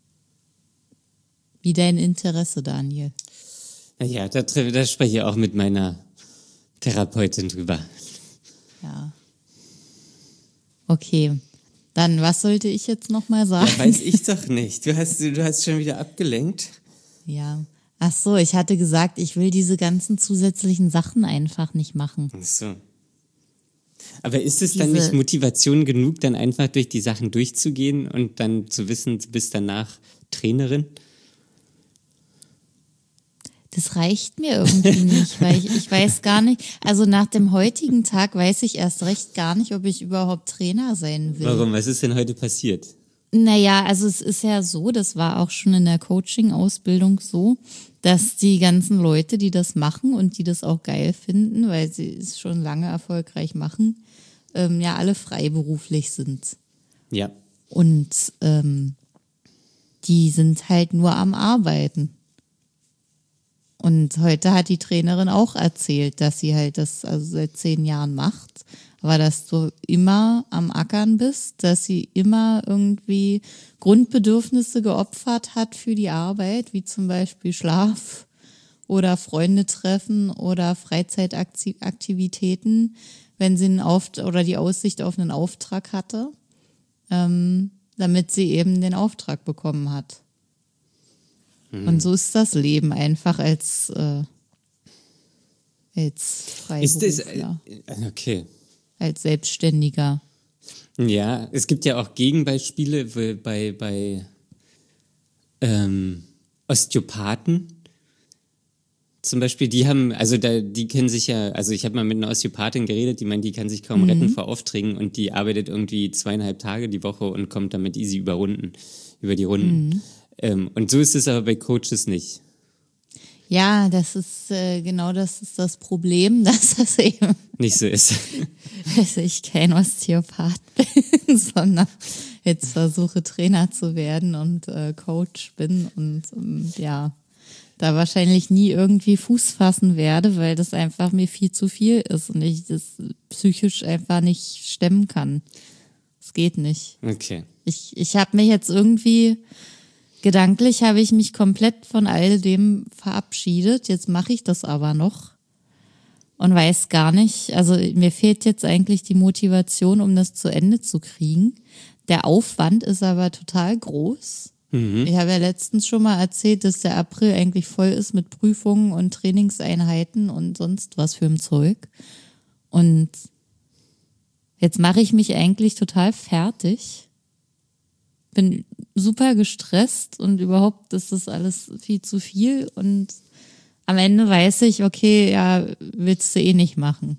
Wie dein Interesse, Daniel? Naja, da spreche ich auch mit meiner Therapeutin drüber. Ja. Okay. Dann, was sollte ich jetzt nochmal sagen? Ja, weiß ich doch nicht. Du hast schon wieder abgelenkt. Ja. Ach so, ich hatte gesagt, ich will diese ganzen zusätzlichen Sachen einfach nicht machen. Ach so. Aber ist es dann nicht Motivation genug, dann einfach durch die Sachen durchzugehen und dann zu wissen, du bist danach Trainerin? Das reicht mir irgendwie nicht, weil ich weiß gar nicht, also nach dem heutigen Tag weiß ich erst recht gar nicht, ob ich überhaupt Trainer sein will. Warum? Was ist denn heute passiert? Naja, also es ist ja so, das war auch schon in der Coaching-Ausbildung so, dass die ganzen Leute, die das machen und die das auch geil finden, weil sie es schon lange erfolgreich machen, ja alle freiberuflich sind. Ja. Und die sind halt nur am Arbeiten. Und heute hat die Trainerin auch erzählt, dass sie halt das also seit 10 Jahren macht, aber dass du immer am Ackern bist, dass sie immer irgendwie Grundbedürfnisse geopfert hat für die Arbeit, wie zum Beispiel Schlaf oder Freunde treffen oder Freizeitaktivitäten, wenn sie oder die Aussicht auf einen Auftrag hatte, damit sie eben den Auftrag bekommen hat. Und so ist das Leben einfach als Freiberufler. Okay. Als Selbstständiger. Ja, es gibt ja auch Gegenbeispiele bei Osteopathen. Zum Beispiel, die kennen sich ja, also ich habe mal mit einer Osteopathin geredet, die meint, die kann sich kaum retten vor Aufträgen und die arbeitet irgendwie 2,5 Tage die Woche und kommt damit easy über die Runden. Und so ist es aber bei Coaches nicht. Ja, das ist genau das ist das Problem, dass das eben Nicht so ist. dass ich kein Osteopath bin, sondern jetzt versuche Trainer zu werden und Coach bin und ja, da wahrscheinlich nie irgendwie Fuß fassen werde, weil das einfach mir viel zu viel ist und ich das psychisch einfach nicht stemmen kann. Es geht nicht. Okay. Ich habe mich jetzt irgendwie, gedanklich habe ich mich komplett von all dem verabschiedet. Jetzt mache ich das aber noch und weiß gar nicht, also mir fehlt jetzt eigentlich die Motivation, um das zu Ende zu kriegen. Der Aufwand ist aber total groß. Ich habe ja letztens schon mal erzählt, dass der April eigentlich voll ist mit Prüfungen und Trainingseinheiten und sonst was für ein Zeug. Und jetzt mache ich mich eigentlich total fertig. Bin super gestresst und überhaupt ist das alles viel zu viel. Und am Ende weiß ich, okay, ja, willst du eh nicht machen.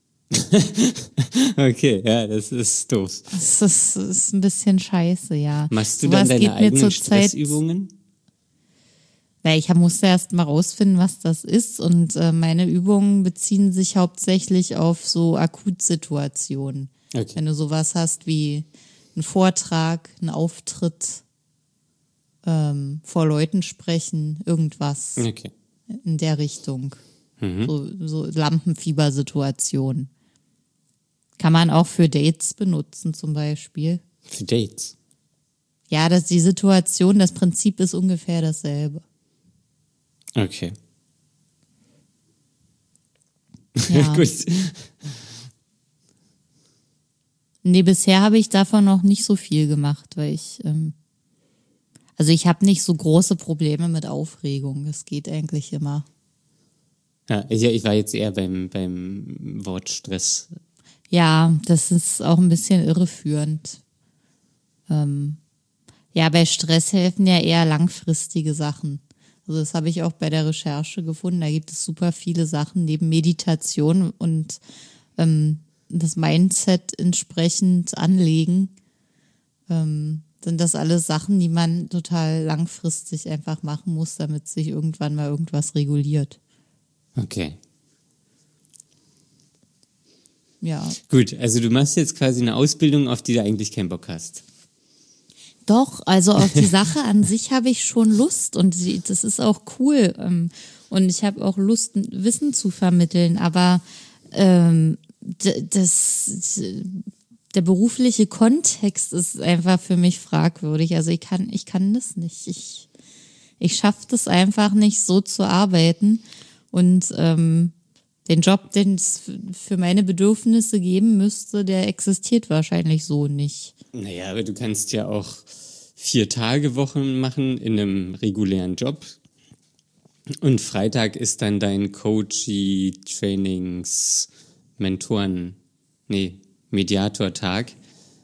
Okay, ja, das ist doof. Das ist ein bisschen scheiße, ja. Machst du Sowas dann deine geht mir eigenen zurzeit- Stressübungen? Weil ich musste erst mal rausfinden, was das ist. Und meine Übungen beziehen sich hauptsächlich auf so Akutsituationen. Okay. Wenn du sowas hast wie einen Vortrag, einen Auftritt, vor Leuten sprechen, irgendwas Okay. in der Richtung. So Lampenfiebersituationen. Kann man auch für Dates benutzen zum Beispiel. Für Dates. Ja, die Situation, das Prinzip ist ungefähr dasselbe. Okay. Ja. Gut. Nee, bisher habe ich davon noch nicht so viel gemacht, weil also ich habe nicht so große Probleme mit Aufregung. Das geht eigentlich immer. Ja, ich war jetzt eher beim Wort Stress. Ja, das ist auch ein bisschen irreführend. Ja, bei Stress helfen ja eher langfristige Sachen. Also das habe ich auch bei der Recherche gefunden. Da gibt es super viele Sachen neben Meditation und das Mindset entsprechend anlegen. Sind das alles Sachen, die man total langfristig einfach machen muss, damit sich irgendwann mal irgendwas reguliert. Okay. Ja. Gut, also du machst jetzt quasi eine Ausbildung, auf die du eigentlich keinen Bock hast. Doch, also auf die Sache an sich habe ich schon Lust und das ist auch cool. Und ich habe auch Lust, Wissen zu vermitteln, aber der berufliche Kontext ist einfach für mich fragwürdig. Also ich kann das nicht. Ich schaffe das einfach nicht, so zu arbeiten. Und den Job, den es für meine Bedürfnisse geben müsste, der existiert wahrscheinlich so nicht. Naja, aber du kannst ja auch 4-Tage-Wochen machen in einem regulären Job. Und Freitag ist dann dein Coachee, Trainings, Mentoren, Mediator-Tag,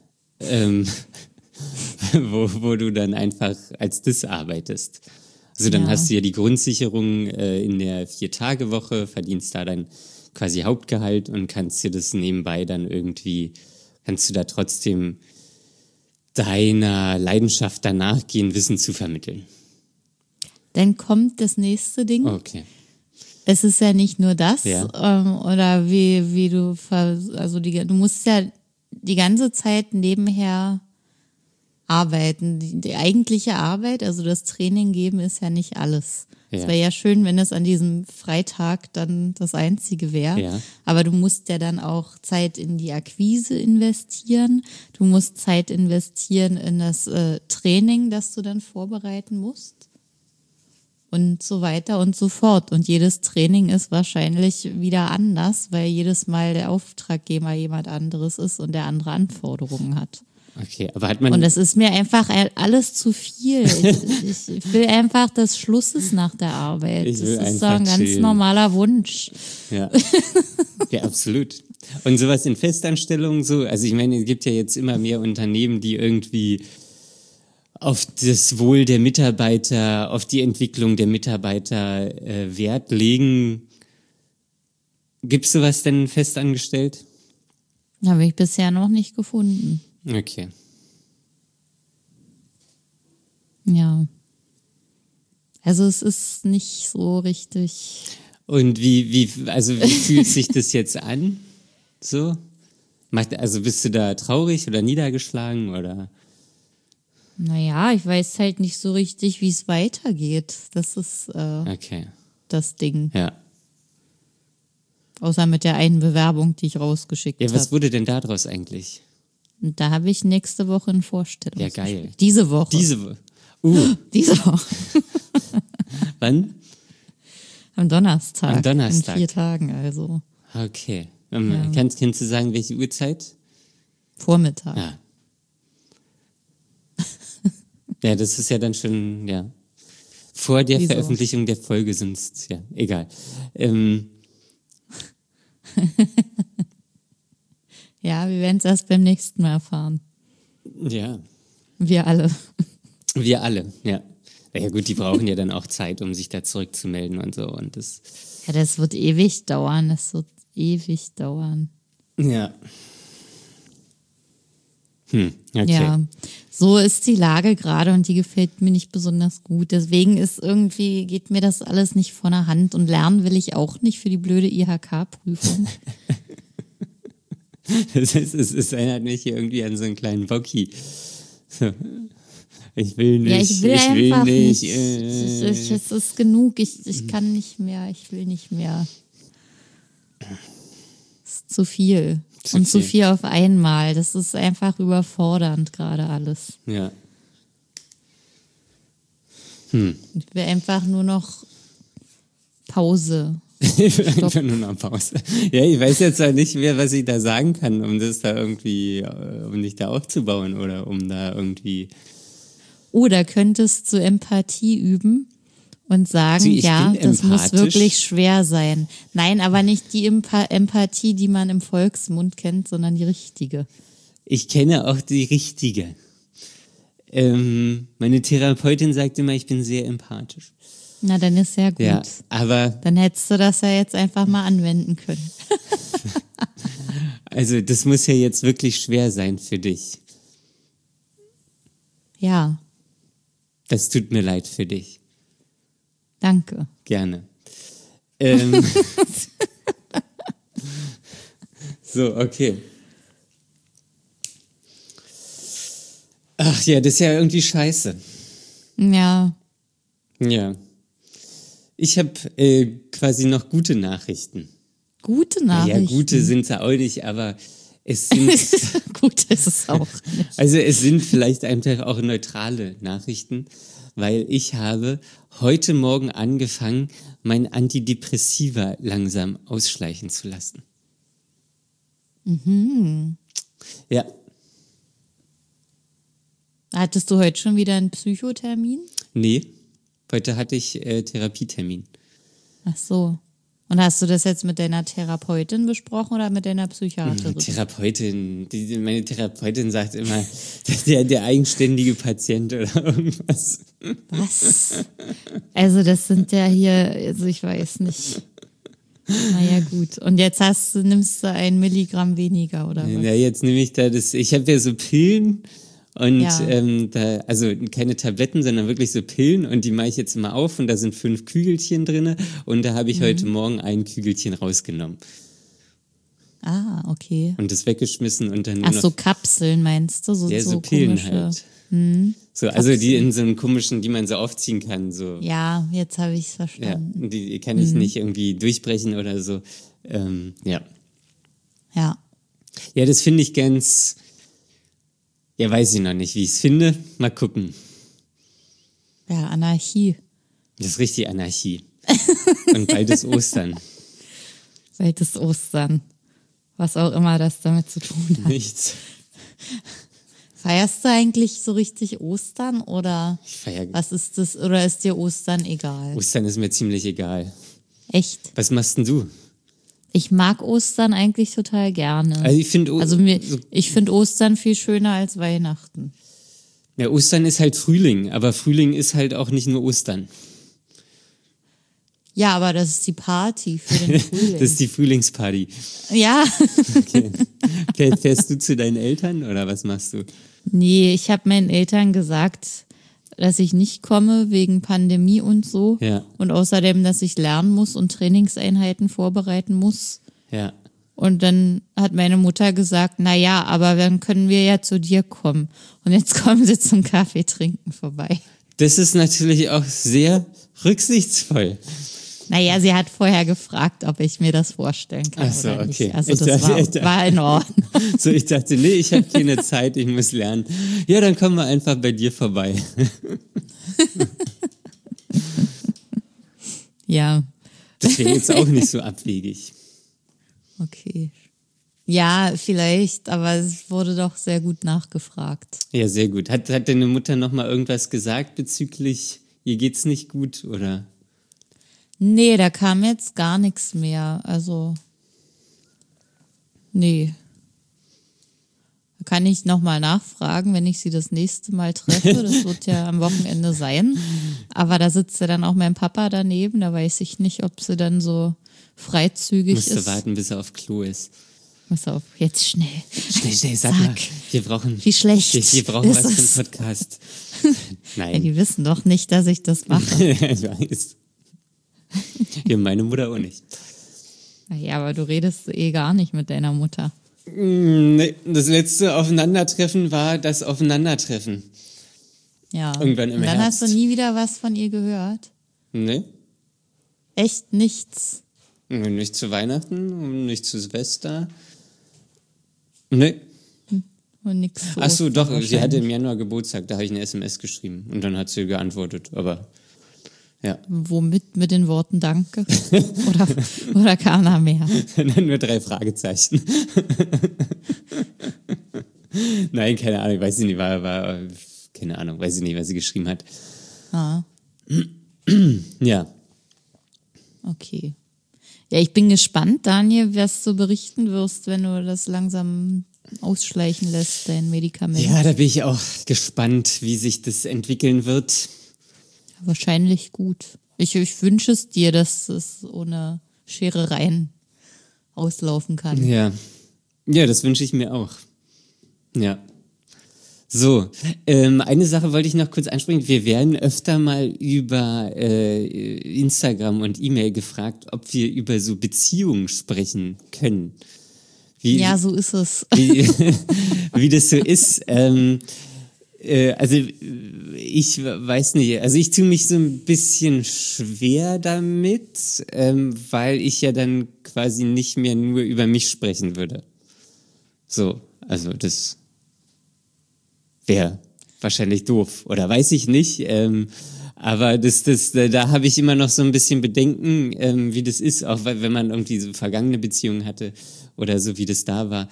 wo du dann einfach als das arbeitest. Also dann Ja. hast du ja die Grundsicherung in der 4-Tage-Woche, verdienst da dein quasi Hauptgehalt und kannst dir das nebenbei dann irgendwie, kannst du da trotzdem deiner Leidenschaft danach gehen, Wissen zu vermitteln. Dann kommt das nächste Ding. Okay. Es ist ja nicht nur das, Ja. Oder wie du, du musst ja die ganze Zeit nebenher arbeiten. Die eigentliche Arbeit, also das Training geben, ist ja nicht alles. Ja. Es wäre ja schön, wenn es an diesem Freitag dann das Einzige wäre. Ja. Aber du musst ja dann auch Zeit in die Akquise investieren. Du musst Zeit investieren in das Training, das du dann vorbereiten musst. Und so weiter und so fort. Und jedes Training ist wahrscheinlich wieder anders, weil jedes Mal der Auftraggeber jemand anderes ist und der andere Anforderungen hat. Okay, aber hat man... Und es ist mir einfach alles zu viel. Ich will einfach, dass Schluss ist nach der Arbeit. Ich will Das ist so einfach ein ganz chillen. normaler Wunsch. Ja. Ja, absolut. Und sowas in Festanstellungen so, also ich meine, es gibt ja jetzt immer mehr Unternehmen, die irgendwie auf das Wohl der Mitarbeiter, auf die Entwicklung der Mitarbeiter Wert legen. Gibt's sowas denn festangestellt? Habe ich bisher noch nicht gefunden. Okay. Ja. Also es ist nicht so richtig. Und wie fühlt sich das jetzt an? So? Also bist du da traurig oder niedergeschlagen oder? Naja, ich weiß halt nicht so richtig, wie es weitergeht. Das ist Okay. das Ding. Ja. Außer mit der einen Bewerbung, die ich rausgeschickt Ja, was habe. wurde denn daraus eigentlich? Und da habe ich nächste Woche ein Vorstellung. Ja, geil. Diese Woche. Diese Woche. Diese Woche. Wann? Am Donnerstag. Am Donnerstag. In 4 Tagen, also. Okay. Kannst du sagen, welche Uhrzeit? Vormittag. Ja. Ja, das ist ja dann schon, ja. Vor der Wieso? Veröffentlichung der Folge, sonst, ja, egal. Ja, wir werden es erst beim nächsten Mal erfahren. Ja. Wir alle. Wir alle, ja. Ja gut, die brauchen ja dann auch Zeit, um sich da zurückzumelden und so. Und das. Ja, das wird ewig dauern. Das wird ewig dauern. Ja. Okay. Ja, so ist die Lage gerade und die gefällt mir nicht besonders gut. Deswegen geht mir das alles nicht von der Hand und lernen will ich auch nicht für die blöde IHK-Prüfung. Es erinnert mich hier irgendwie an so einen kleinen Bocki. So. Ich will nicht. Ja, ich will einfach nicht. nicht. Es ist genug. Ich kann nicht mehr. Ich will nicht mehr. Es ist zu viel. Und zu viel auf einmal. Das ist einfach überfordernd gerade alles. Ja. Ich will einfach nur noch Pause. Ich will einfach nur noch Pause. Ja, ich weiß jetzt auch nicht mehr, was ich da sagen kann, um das da irgendwie, um dich da aufzubauen oder um da irgendwie. Oder könntest du Empathie üben und sagen, Sie, ich ja, bin das muss empathisch. wirklich schwer sein. Nein, aber nicht die Empathie, die man im Volksmund kennt, sondern die richtige. Ich kenne auch die richtige. Meine Therapeutin sagt immer, ich bin sehr empathisch. Na, dann ist ja gut. Ja, aber Dann hättest du das ja jetzt einfach mal anwenden können. also das muss ja jetzt wirklich schwer sein für dich. Ja, Das tut mir leid für dich. danke. Gerne. So, okay. Ach ja, das ist ja irgendwie scheiße. Ja, Ja. Ich habe quasi noch gute Nachrichten. gute Nachrichten. Ja, gute sind sie auch nicht, aber es sind, Gut ist es auch. also es sind vielleicht einfach auch neutrale Nachrichten, weil ich habe heute Morgen angefangen, mein Antidepressiva langsam ausschleichen zu lassen. Ja, Hattest du heute schon wieder einen Psychothermin? nee, heute hatte ich Therapietermin. Ach so. Und hast du das jetzt mit deiner Therapeutin besprochen oder mit deiner Psychiaterin? Meine Therapeutin sagt immer, der eigenständige Patient oder irgendwas. Was? Also das sind ja hier, also ich weiß nicht. Naja, gut. Und jetzt nimmst du 1 Milligramm weniger, oder was? Ja, jetzt nehme ich ich habe ja so Pillen und Ja. also keine Tabletten, sondern wirklich so Pillen und die mache ich jetzt immer auf und da sind 5 Kügelchen drinne und da habe ich heute Morgen ein Kügelchen rausgenommen Ah, okay. und das weggeschmissen und dann nur Ach noch so, Kapseln meinst du? ja, so Pillen komische. halt. So, also die in so einem komischen, die man so aufziehen kann, so. Ja, jetzt habe ich es Ja, verstanden. die kann ich nicht irgendwie durchbrechen oder so. Ja. Ja. Ja, das finde ich ganz. Ja, weiß ich noch nicht, wie ich es finde. Mal gucken. Ja, Anarchie. Das ist richtig Anarchie. Und bald ist Ostern. Bald ist Ostern. Was auch immer das damit zu tun hat. Nichts. Feierst du eigentlich so richtig Ostern oder Ich feiere. was ist das? Oder ist dir Ostern egal? Ostern ist mir ziemlich egal. Echt? Was machst denn du? Ich mag Ostern eigentlich total gerne. Also ich finde, Ich finde Ostern viel schöner als Weihnachten. ja, Ostern ist halt Frühling, aber Frühling ist halt auch nicht nur Ostern. Ja, aber das ist die Party für den Frühling. Das ist die Frühlingsparty. Ja. Okay, fährst du zu deinen Eltern oder was machst du? Nee, ich habe meinen Eltern gesagt, dass ich nicht komme wegen Pandemie und so. Ja. Und außerdem, dass ich lernen muss und Trainingseinheiten vorbereiten muss. Ja. Und dann hat meine Mutter gesagt, na ja, aber dann können wir ja zu dir kommen. Und jetzt kommen sie zum Kaffee trinken vorbei. Das ist natürlich auch sehr rücksichtsvoll. Naja, sie hat vorher gefragt, ob ich mir das vorstellen kann. Ach so, oder nicht. okay. Also Ich das dachte- war in Ordnung. So, ich dachte, nee, ich habe keine Zeit, ich muss lernen. Ja, dann kommen wir einfach bei dir vorbei. Ja, Das wäre jetzt auch nicht so abwegig. okay. Ja, vielleicht, aber es wurde doch sehr gut nachgefragt. Ja, sehr gut. Hat deine Mutter nochmal irgendwas gesagt bezüglich, ihr geht's nicht gut, oder? Nee, da kam jetzt gar nichts mehr. Also, nee. Da kann ich nochmal nachfragen, wenn ich sie das nächste Mal treffe. Das wird ja am Wochenende sein. Aber da sitzt ja dann auch mein Papa daneben. Da weiß ich nicht, ob sie dann so freizügig Musst du ist. warten, bis er auf Klo ist. Muss auf, jetzt schnell. Schnell, sag mal. Wir brauchen, Wie schlecht wir brauchen ist was es? für einen Podcast. Ja, Nein. die wissen doch nicht, dass ich das mache. Ich weiß. Ja, meine Mutter auch nicht. Ja, aber du redest eh gar nicht mit deiner Mutter. Nee, das letzte Aufeinandertreffen war das Aufeinandertreffen. Ja. Irgendwann im Und dann Herbst. hast du nie wieder was von ihr gehört? Nee, Echt nichts? nicht zu Weihnachten, nicht zu Silvester. Nee. Und nichts. Ach so, doch, sie hatte im Januar Geburtstag, da habe ich eine SMS geschrieben und dann hat sie geantwortet, aber ja, Womit? Mit den Worten Danke? oder kam da mehr? dann nur 3 Fragezeichen. Nein, keine Ahnung, weiß ich nicht, war keine Ahnung, weiß ich nicht, was sie geschrieben hat. Ah, Ja, okay. Ja, ich bin gespannt, Daniel, was du berichten wirst, wenn du das langsam ausschleichen lässt, dein Medikament. ja, da bin ich auch gespannt, wie sich das entwickeln wird. Wahrscheinlich gut. Ich wünsche es dir, dass es ohne Scherereien auslaufen kann. Ja, ja, das wünsche ich mir auch. Ja. So, eine Sache wollte ich noch kurz ansprechen. Wir werden öfter mal über Instagram und E-Mail gefragt, ob wir über so Beziehungen sprechen können. Ja, so ist es. Wie das so ist. Also ich weiß nicht, also ich tue mich so ein bisschen schwer damit, weil ich ja dann quasi nicht mehr nur über mich sprechen würde. So, also das wäre wahrscheinlich doof oder weiß ich nicht. Aber da habe ich immer noch so ein bisschen Bedenken, wie das ist, auch wenn man irgendwie so vergangene Beziehungen hatte oder so, wie das da war.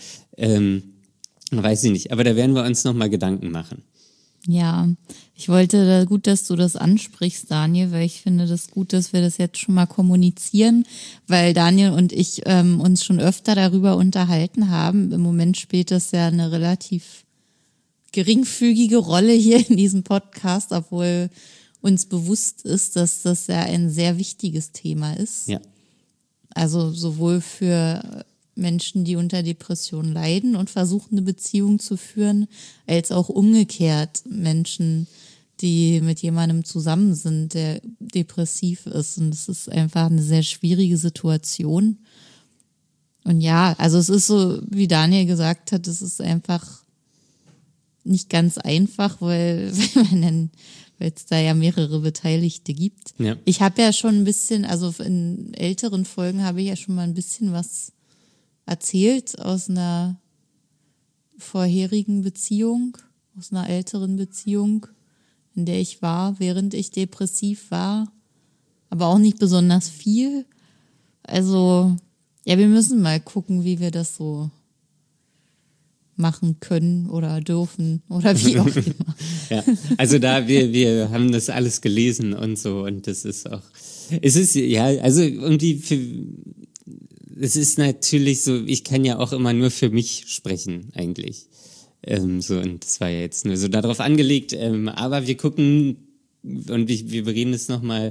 Weiß ich nicht. Aber da werden wir uns nochmal Gedanken machen. Ja, ich wollte gut, dass du das ansprichst, Daniel, weil ich finde das gut, dass wir das jetzt schon mal kommunizieren, weil Daniel und ich uns schon öfter darüber unterhalten haben. Im Moment spielt das ja eine relativ geringfügige Rolle hier in diesem Podcast, obwohl uns bewusst ist, dass das ja ein sehr wichtiges Thema ist. Ja. Also sowohl für Menschen, die unter Depressionen leiden und versuchen, eine Beziehung zu führen, als auch umgekehrt Menschen, die mit jemandem zusammen sind, der depressiv ist. Und es ist einfach eine sehr schwierige Situation. Und ja, also es ist so, wie Daniel gesagt hat, es ist einfach nicht ganz einfach, weil es da ja mehrere Beteiligte gibt. Ja. Ich habe ja schon ein bisschen, also in älteren Folgen habe ich ja schon mal ein bisschen was erzählt aus einer vorherigen Beziehung, aus einer älteren Beziehung, in der ich war, während ich depressiv war, aber auch nicht besonders viel. Also, ja, wir müssen mal gucken, wie wir das so machen können oder dürfen oder wie auch immer. Ja, also wir haben das alles gelesen und so und das ist auch, es ist, ja, also irgendwie es ist natürlich so, ich kann ja auch immer nur für mich sprechen eigentlich. So, und das war ja jetzt nur so darauf angelegt, aber wir gucken und wir bereden es nochmal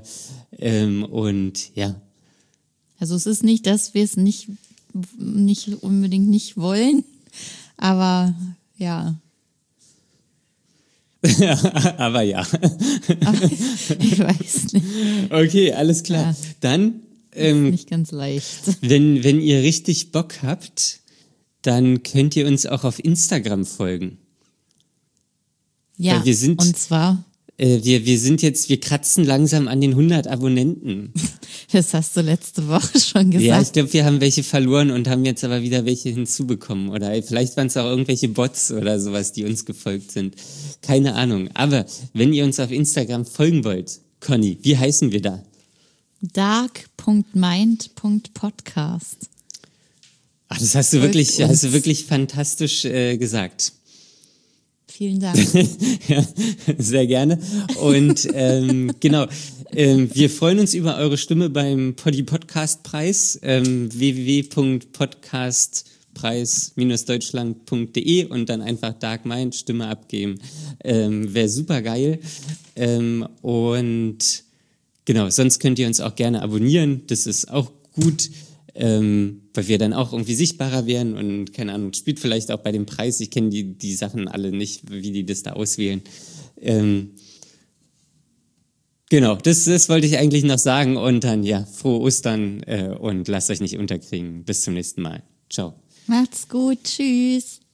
und ja. Also es ist nicht, dass wir es nicht unbedingt nicht wollen, aber ja. Aber ja. Ich weiß nicht. Okay, alles klar. Ja. Dann, Nicht ganz leicht. wenn ihr richtig Bock habt, dann könnt ihr uns auch auf Instagram folgen. Ja, Weil wir sind- und zwar, Wir kratzen langsam an den 100 Abonnenten. das hast du letzte Woche schon gesagt. Ja, ich glaube, wir haben welche verloren und haben jetzt aber wieder welche hinzubekommen. Oder vielleicht waren es auch irgendwelche Bots oder sowas, die uns gefolgt sind. Keine Ahnung. Aber wenn ihr uns auf Instagram folgen wollt, Conny, wie heißen wir da? dark.mind.podcast. Ach, das hast du wirklich fantastisch gesagt. Vielen Dank. Ja, sehr gerne. Und genau, wir freuen uns über eure Stimme beim Podcast-Preis, www.podcastpreis-deutschland.de und dann einfach Dark Mind Stimme abgeben. Wäre super geil. Und genau, sonst könnt ihr uns auch gerne abonnieren. Das ist auch gut. Weil wir dann auch irgendwie sichtbarer werden und keine Ahnung, spielt vielleicht auch bei dem Preis. Ich kenne die Sachen alle nicht, wie die das da auswählen. Genau, das wollte ich eigentlich noch sagen und dann ja, frohe Ostern und lasst euch nicht unterkriegen. Bis zum nächsten Mal. Ciao. Macht's gut. Tschüss.